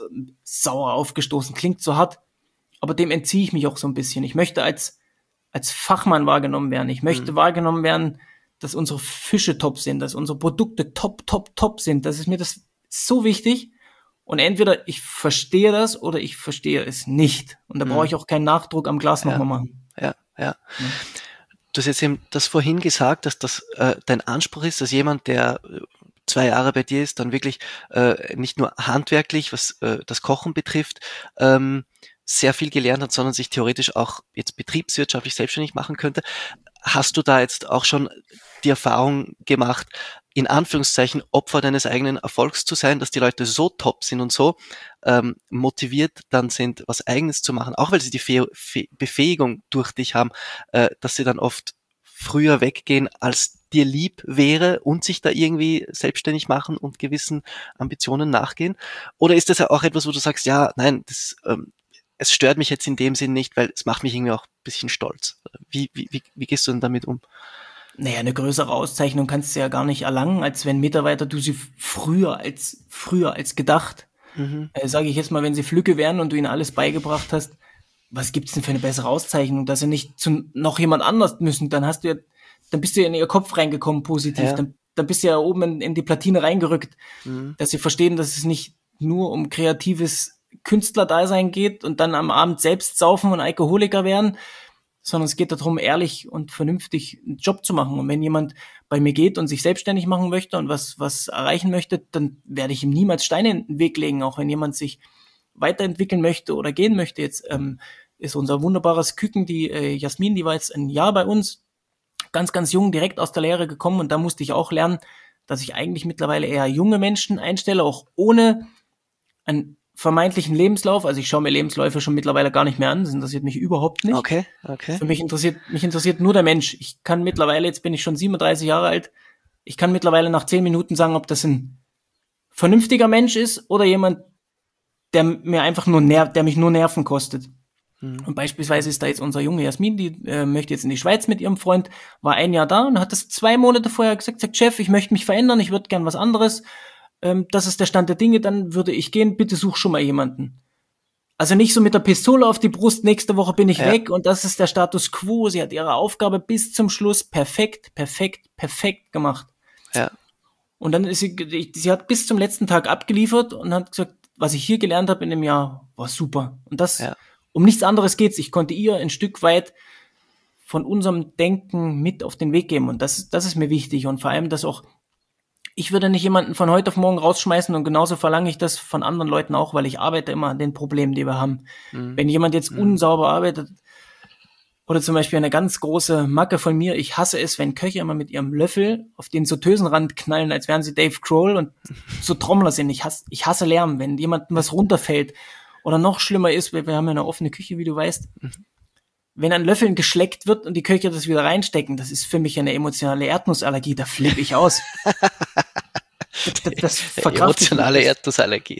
sauer aufgestoßen, klingt so hart, aber dem entziehe ich mich auch so ein bisschen. Ich möchte als als Fachmann wahrgenommen werden. Ich möchte mhm. wahrgenommen werden, dass unsere Fische top sind, dass unsere Produkte top, top, top sind. Das ist mir das so wichtig. Und entweder ich verstehe das oder ich verstehe es nicht. Und da mhm. brauche ich auch keinen Nachdruck am Glas ja. nochmal machen. Ja, ja, ja. Du hast jetzt eben das vorhin gesagt, dass das äh, dein Anspruch ist, dass jemand, der zwei Jahre bei dir ist, dann wirklich äh, nicht nur handwerklich, was äh, das Kochen betrifft, ähm, sehr viel gelernt hat, sondern sich theoretisch auch jetzt betriebswirtschaftlich selbstständig machen könnte. Hast du da jetzt auch schon die Erfahrung gemacht, in Anführungszeichen Opfer deines eigenen Erfolgs zu sein, dass die Leute so top sind und so ähm, motiviert dann sind, was Eigenes zu machen, auch weil sie die Fe- Fe- Befähigung durch dich haben, äh, dass sie dann oft früher weggehen, als dir lieb wäre und sich da irgendwie selbstständig machen und gewissen Ambitionen nachgehen? Oder ist das ja auch etwas, wo du sagst, ja, nein, das ähm, es stört mich jetzt in dem Sinn nicht, weil es macht mich irgendwie auch ein bisschen stolz. Wie, wie, wie, wie gehst du denn damit um? Naja, eine größere Auszeichnung kannst du ja gar nicht erlangen, als wenn Mitarbeiter du sie früher als früher als gedacht. Mhm. Äh, sage ich jetzt mal, wenn sie Flügge wären und du ihnen alles beigebracht hast, was gibt's denn für eine bessere Auszeichnung, dass sie nicht zu noch jemand anders müssen? Dann hast du ja, dann bist du ja in ihr Kopf reingekommen positiv. Ja. Dann, dann bist du ja oben in, in die Platine reingerückt, mhm. dass sie verstehen, dass es nicht nur um kreatives Künstlerdasein geht und dann am Abend selbst saufen und Alkoholiker werden, sondern es geht darum, ehrlich und vernünftig einen Job zu machen. Und wenn jemand bei mir geht und sich selbstständig machen möchte und was was erreichen möchte, dann werde ich ihm niemals Steine in den Weg legen. Auch wenn jemand sich weiterentwickeln möchte oder gehen möchte. Jetzt ähm, ist unser wunderbares Küken, die äh, Jasmin, die war jetzt ein Jahr bei uns, ganz, ganz jung, direkt aus der Lehre gekommen. Und da musste ich auch lernen, dass ich eigentlich mittlerweile eher junge Menschen einstelle, auch ohne ein vermeintlichen Lebenslauf, also ich schaue mir Lebensläufe schon mittlerweile gar nicht mehr an, das interessiert mich überhaupt nicht. Okay, okay. Für mich interessiert, mich interessiert nur der Mensch. Ich kann mittlerweile, jetzt bin ich schon siebenunddreißig Jahre alt, ich kann mittlerweile nach zehn Minuten sagen, ob das ein vernünftiger Mensch ist oder jemand, der mir einfach nur nervt, der mich nur Nerven kostet. Mhm. Und beispielsweise ist da jetzt unser Junge Jasmin, die äh, möchte jetzt in die Schweiz mit ihrem Freund, war ein Jahr da und hat das zwei Monate vorher gesagt, sagt, Chef, ich möchte mich verändern, ich würde gern was anderes. Ähm, das ist der Stand der Dinge, dann würde ich gehen, bitte such schon mal jemanden. Also nicht so mit der Pistole auf die Brust, nächste Woche bin ich ja. weg und das ist der Status quo. Sie hat ihre Aufgabe bis zum Schluss perfekt, perfekt, perfekt gemacht. Ja. Und dann ist sie, sie hat bis zum letzten Tag abgeliefert und hat gesagt, was ich hier gelernt habe in dem Jahr, war super. Und das, ja. um nichts anderes geht's. Ich konnte ihr ein Stück weit von unserem Denken mit auf den Weg geben und das, das ist mir wichtig und vor allem, dass auch ich würde nicht jemanden von heute auf morgen rausschmeißen und genauso verlange ich das von anderen Leuten auch, weil ich arbeite immer an den Problemen, die wir haben. Mhm. Wenn jemand jetzt mhm. unsauber arbeitet oder zum Beispiel eine ganz große Macke von mir, ich hasse es, wenn Köche immer mit ihrem Löffel auf den Sauteusenrand knallen, als wären sie Dave Grohl und so Trommler sind. Ich hasse, ich hasse Lärm, wenn jemandem was runterfällt. Oder noch schlimmer ist, wir haben ja eine offene Küche, wie du weißt, mhm. wenn an Löffeln geschleckt wird und die Köche das wieder reinstecken, das ist für mich eine emotionale Erdnussallergie, da flippe ich aus. das, das verkraft emotionale Erdnussallergie.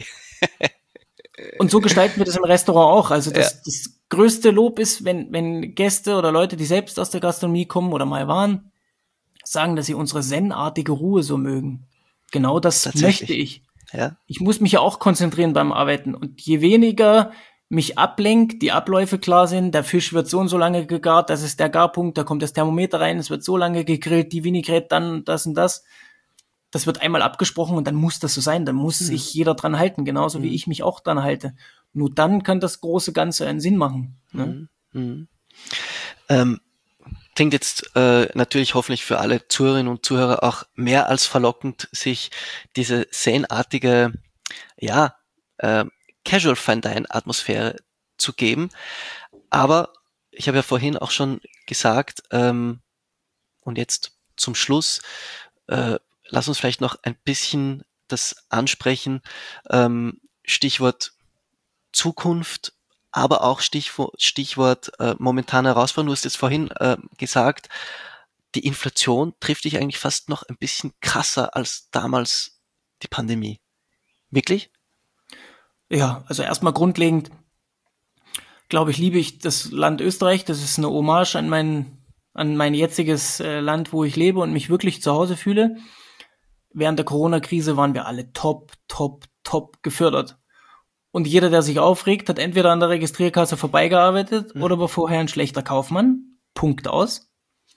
Und so gestalten wir das im Restaurant auch. Also das, ja. das größte Lob ist, wenn, wenn Gäste oder Leute, die selbst aus der Gastronomie kommen oder mal waren, sagen, dass sie unsere zen-artige Ruhe so mögen. Genau das möchte ich. Ja. Ich muss mich ja auch konzentrieren beim Arbeiten. Und je weniger mich ablenkt, die Abläufe klar sind, der Fisch wird so und so lange gegart, das ist der Garpunkt, da kommt das Thermometer rein, es wird so lange gegrillt, die Vinaigrette dann das und das. Das wird einmal abgesprochen und dann muss das so sein, dann muss mhm. sich jeder dran halten, genauso mhm. wie ich mich auch dran halte. Nur dann kann das große Ganze einen Sinn machen. Ne? Mhm. Mhm. Ähm, klingt jetzt äh, natürlich hoffentlich für alle Zuhörerinnen und Zuhörer auch mehr als verlockend, sich diese zen-artige, ja, äh, Casual Fine Dine Atmosphäre zu geben. Aber ich habe ja vorhin auch schon gesagt, ähm, und jetzt zum Schluss, äh, lass uns vielleicht noch ein bisschen das ansprechen, ähm, Stichwort Zukunft, aber auch Stichwort, Stichwort äh, momentane Herausforderung. Du hast jetzt vorhin äh, gesagt, die Inflation trifft dich eigentlich fast noch ein bisschen krasser als damals die Pandemie. Wirklich? Ja, also erstmal grundlegend, glaube ich, liebe ich das Land Österreich. Das ist eine Hommage an mein, an mein jetziges äh, Land, wo ich lebe und mich wirklich zu Hause fühle. Während der Corona-Krise waren wir alle top, top, top gefördert. Und jeder, der sich aufregt, hat entweder an der Registrierkasse vorbeigearbeitet mhm. oder war vorher ein schlechter Kaufmann. Punkt aus.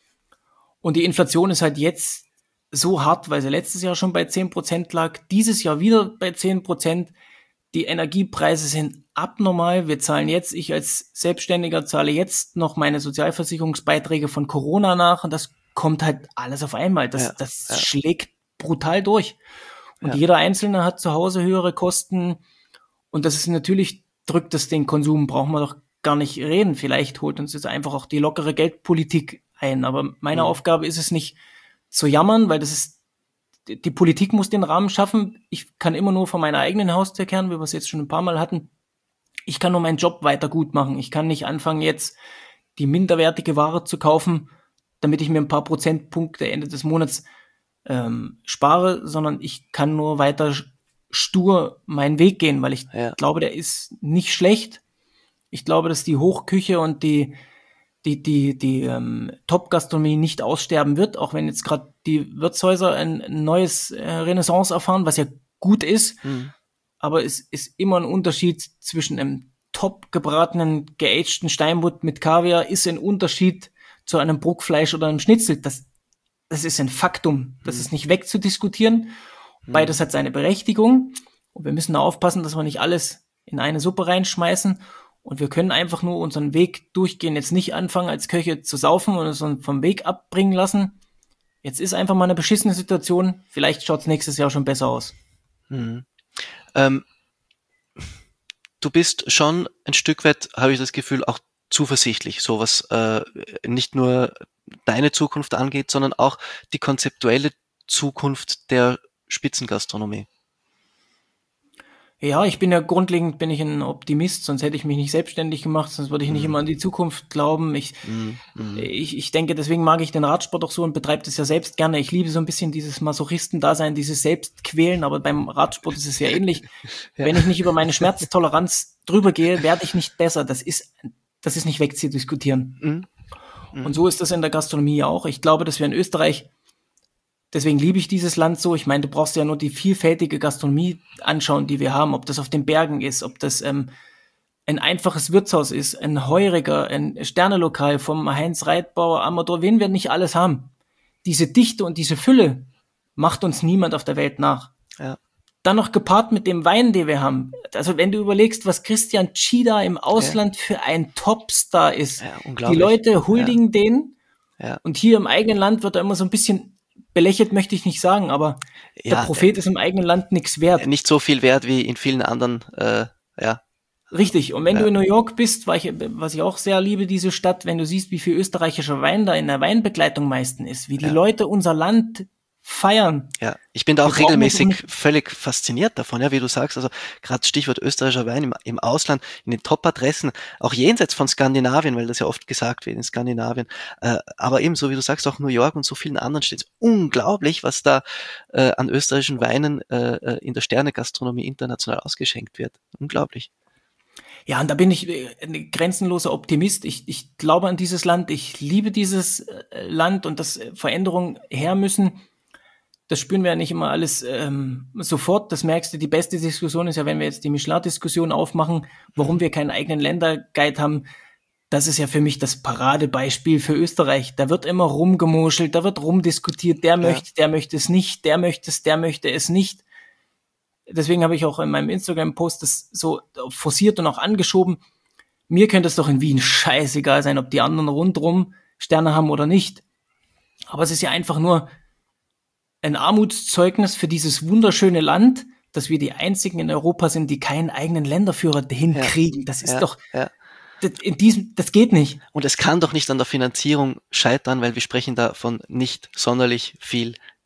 Und die Inflation ist halt jetzt so hart, weil sie letztes Jahr schon bei zehn Prozent lag, dieses Jahr wieder bei zehn Prozent. Die Energiepreise sind abnormal. Wir zahlen jetzt, ich als Selbstständiger zahle jetzt noch meine Sozialversicherungsbeiträge von Corona nach und das kommt halt alles auf einmal. Das, ja, das ja. schlägt brutal durch. Und Ja. jeder Einzelne hat zu Hause höhere Kosten. Und das ist natürlich, drückt das den Konsum, brauchen wir doch gar nicht reden. Vielleicht holt uns jetzt einfach auch die lockere Geldpolitik ein. Aber meine mhm. Aufgabe ist es nicht zu jammern, weil das ist, die Politik muss den Rahmen schaffen. Ich kann immer nur von meiner eigenen Haustür kehren, wie wir es jetzt schon ein paar Mal hatten. Ich kann nur meinen Job weiter gut machen. Ich kann nicht anfangen, jetzt die minderwertige Ware zu kaufen, damit ich mir ein paar Prozentpunkte Ende des Monats ähm, spare, sondern ich kann nur weiter stur meinen Weg gehen, weil ich ja. glaube, der ist nicht schlecht. Ich glaube, dass die Hochküche und die die die die ähm, Top-Gastronomie nicht aussterben wird, auch wenn jetzt gerade die Wirtshäuser ein, ein neues äh, Renaissance erfahren, was ja gut ist. Mhm. Aber es ist immer ein Unterschied zwischen einem top gebratenen, geagten Steinbutt mit Kaviar, ist ein Unterschied zu einem Bruckfleisch oder einem Schnitzel. Das, das ist ein Faktum. Das mhm. ist nicht wegzudiskutieren. Mhm. Beides hat seine Berechtigung. Und wir müssen da aufpassen, dass wir nicht alles in eine Suppe reinschmeißen. Und wir können einfach nur unseren Weg durchgehen. Jetzt nicht anfangen, als Köche zu saufen und uns vom Weg abbringen lassen. Jetzt ist einfach mal eine beschissene Situation. Vielleicht schaut es nächstes Jahr schon besser aus. Mhm. Ähm, du bist schon ein Stück weit, habe ich das Gefühl, auch zuversichtlich, so was äh, nicht nur deine Zukunft angeht, sondern auch die konzeptuelle Zukunft der Spitzengastronomie. Ja, ich bin ja grundlegend bin ich ein Optimist, sonst hätte ich mich nicht selbstständig gemacht, sonst würde ich nicht mm. immer an die Zukunft glauben. Ich, mm. Mm. ich, ich denke, deswegen mag ich den Radsport auch so und betreibe das ja selbst gerne. Ich liebe so ein bisschen dieses Masochisten-Dasein, dieses Selbstquälen, aber beim Radsport ist es ja ähnlich. Ja. Wenn ich nicht über meine Schmerztoleranz drüber gehe, werde ich nicht besser. Das ist, das ist nicht wegzudiskutieren. Mm. Mm. Und so ist das in der Gastronomie auch. Ich glaube, dass wir in Österreich Deswegen liebe ich dieses Land so. Ich meine, du brauchst ja nur die vielfältige Gastronomie anschauen, die wir haben. Ob das auf den Bergen ist, ob das ähm, ein einfaches Wirtshaus ist, ein Heuriger, ein Sternelokal vom Heinz Reitbauer, Amador, wen wir nicht alles haben. Diese Dichte und diese Fülle macht uns niemand auf der Welt nach. Ja. Dann noch gepaart mit dem Wein, den wir haben. Also wenn du überlegst, was Christian Tschida im Ausland ja. für ein Topstar ist. Ja, unglaublich. Die Leute huldigen ja. den. Ja. Und hier im eigenen Land wird er immer so ein bisschen belächelt, möchte ich nicht sagen, aber ja, der Prophet äh, ist im eigenen Land nichts wert. Nicht so viel wert wie in vielen anderen, äh, ja. Richtig, und wenn ja. du in New York bist, was ich, was ich auch sehr liebe, diese Stadt, wenn du siehst, wie viel österreichischer Wein da in der Weinbegleitung meisten ist, wie die ja. Leute unser Land feiern. Ja, ich bin da auch regelmäßig völlig fasziniert davon, ja, wie du sagst, also gerade Stichwort österreichischer Wein im, im Ausland, in den Top-Adressen, auch jenseits von Skandinavien, weil das ja oft gesagt wird in Skandinavien, äh, aber eben, so wie du sagst, auch New York und so vielen anderen Städten, unglaublich, was da äh, an österreichischen Weinen äh, in der Sterne-Gastronomie international ausgeschenkt wird. Unglaublich. Ja, und da bin ich ein grenzenloser Optimist. Ich, ich glaube an dieses Land, ich liebe dieses Land und dass Veränderungen her müssen. Das spüren wir ja nicht immer alles ähm, sofort. Das merkst du, die beste Diskussion ist ja, wenn wir jetzt die Michelin-Diskussion aufmachen, warum wir keinen eigenen Länderguide haben. Das ist ja für mich das Paradebeispiel für Österreich. Da wird immer rumgemuschelt, da wird rumdiskutiert. Der ja. möchte, der möchte es nicht, der möchte es, der möchte es nicht. Deswegen habe ich auch in meinem Instagram-Post das so forciert und auch angeschoben. Mir könnte es doch in Wien scheißegal sein, ob die anderen rundrum Sterne haben oder nicht. Aber es ist ja einfach nur ein Armutszeugnis für dieses wunderschöne Land, dass wir die einzigen in Europa sind, die keinen eigenen Länderführer hinkriegen. Ja, das ist ja, doch, ja. das, in diesem, das geht nicht. Und es kann doch nicht an der Finanzierung scheitern, weil wir sprechen da von nicht sonderlich viel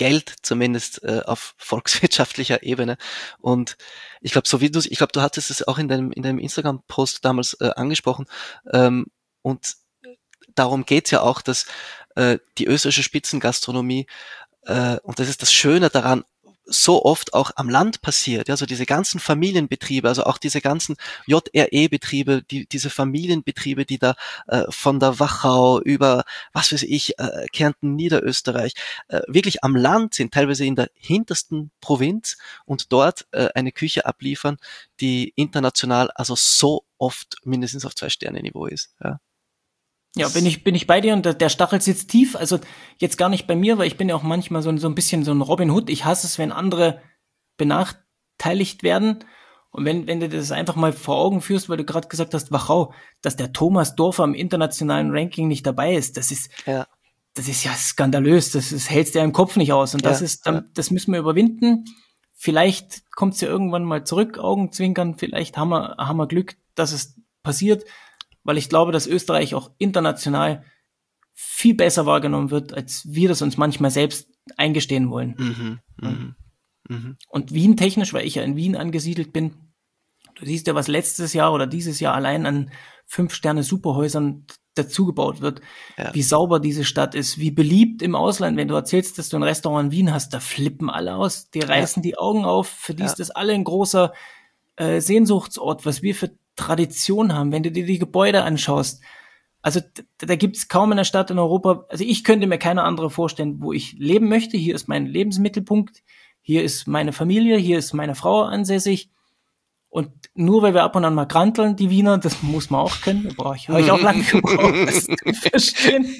Geld, zumindest äh, auf volkswirtschaftlicher Ebene. Und ich glaube, so wie du, ich glaube, du hattest es auch in deinem in deinem Instagram-Post damals äh, angesprochen. Ähm, und darum geht's ja auch, dass äh, die österreichische Spitzengastronomie, äh, und das ist das Schöne daran, so oft auch am Land passiert, also diese ganzen Familienbetriebe, also auch diese ganzen J R E-Betriebe, die, diese Familienbetriebe, die da äh, von der Wachau über, was weiß ich, äh, Kärnten, Niederösterreich, äh, wirklich am Land sind, teilweise in der hintersten Provinz und dort äh, eine Küche abliefern, die international also so oft mindestens auf Zwei-Sterne-Niveau ist. Ja. Ja, bin ich, bin ich bei dir und der, der Stachel sitzt tief. Also jetzt gar nicht bei mir, weil ich bin ja auch manchmal so, so ein bisschen so ein Robin Hood. Ich hasse es, wenn andere benachteiligt werden. Und wenn, wenn du das einfach mal vor Augen führst, weil du gerade gesagt hast, Wachau, dass der Thomas Dorfer im internationalen Ranking nicht dabei ist, das ist, ja, das ist ja skandalös. Das ist, hältst dir im Kopf nicht aus. Und das ja, ist, dann, ja. das müssen wir überwinden. Vielleicht kommt es ja irgendwann mal zurück, Augenzwinkern. Vielleicht haben wir, haben wir Glück, dass es passiert. Weil ich glaube, dass Österreich auch international viel besser wahrgenommen wird, als wir das uns manchmal selbst eingestehen wollen. Mhm, mhm, mhm. Und Wien technisch, weil ich ja in Wien angesiedelt bin, du siehst ja, was letztes Jahr oder dieses Jahr allein an Fünf-Sterne-Superhäusern dazugebaut wird, Ja. wie sauber diese Stadt ist, wie beliebt im Ausland, wenn du erzählst, dass du ein Restaurant in Wien hast, da flippen alle aus, die reißen ja. die Augen auf, für die Ja. ist das alle ein großer äh, Sehnsuchtsort, was wir für Tradition haben, wenn du dir die Gebäude anschaust. Also da, da gibt es kaum eine Stadt in Europa, also ich könnte mir keine andere vorstellen, wo ich leben möchte. Hier ist mein Lebensmittelpunkt, hier ist meine Familie, hier ist meine Frau ansässig. Und nur weil wir ab und an mal kranteln, die Wiener, das muss man auch können, da brauche ich, habe ich auch lange gebraucht, das zu verstehen,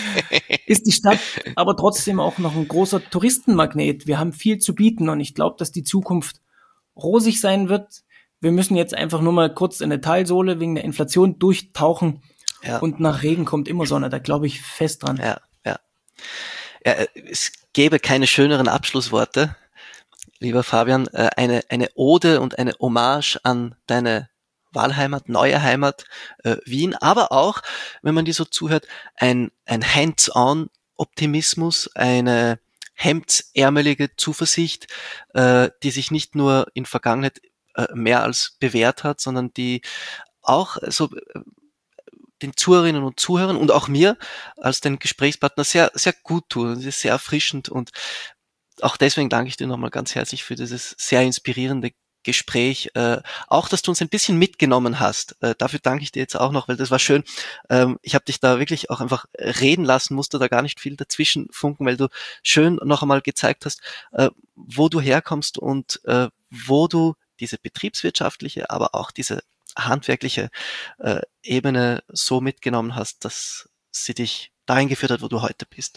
ist die Stadt aber trotzdem auch noch ein großer Touristenmagnet. Wir haben viel zu bieten und ich glaube, dass die Zukunft rosig sein wird. Wir müssen jetzt einfach nur mal kurz in eine Talsohle wegen der Inflation durchtauchen Ja. und nach Regen kommt immer Sonne. Da glaube ich fest dran. Ja, ja. Ja, es gäbe keine schöneren Abschlussworte, lieber Fabian. Eine, eine Ode und eine Hommage an deine Wahlheimat, neue Heimat, äh, Wien, aber auch, wenn man dir so zuhört, ein, ein Hands-on-Optimismus, eine hemdsärmelige Zuversicht, äh, die sich nicht nur in Vergangenheit äh, mehr als bewährt hat, sondern die auch so äh, den Zuhörerinnen und Zuhörern und auch mir als den Gesprächspartner sehr, sehr gut tut. Es ist sehr erfrischend und auch deswegen danke ich dir nochmal ganz herzlich für dieses sehr inspirierende Gespräch. Äh, auch, dass du uns ein bisschen mitgenommen hast. Äh, dafür danke ich dir jetzt auch noch, weil das war schön. Ähm, ich habe dich da wirklich auch einfach reden lassen, musste da gar nicht viel dazwischen funken, weil du schön noch einmal gezeigt hast, äh, wo du herkommst und äh, wo du diese betriebswirtschaftliche, aber auch diese handwerkliche äh, Ebene so mitgenommen hast, dass sie dich dahin geführt hat, wo du heute bist.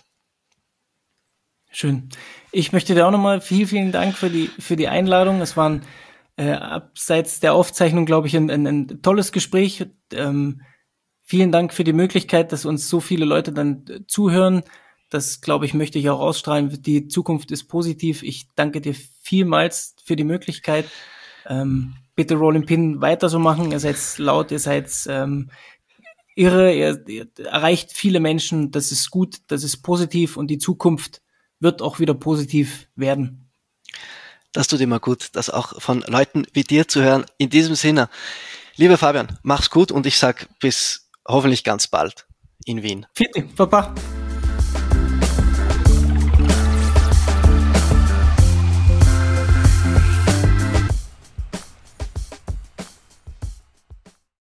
Schön. Ich möchte dir auch nochmal vielen, vielen Dank für die für die Einladung. Es war ein, äh, abseits der Aufzeichnung, glaube ich, ein, ein, ein tolles Gespräch. Ähm, vielen Dank für die Möglichkeit, dass uns so viele Leute dann äh, zuhören. Das, glaube ich, möchte ich auch ausstrahlen. Die Zukunft ist positiv. Ich danke dir vielmals für die Möglichkeit. Ähm, bitte Rollin' Pin weiter so machen. Ihr seid laut, ihr seid ähm, irre, ihr, ihr erreicht viele Menschen. Das ist gut, das ist positiv und die Zukunft wird auch wieder positiv werden. Das tut immer gut, das auch von Leuten wie dir zu hören. In diesem Sinne, lieber Fabian, mach's gut und ich sag bis hoffentlich ganz bald in Wien. Vierte, Papa.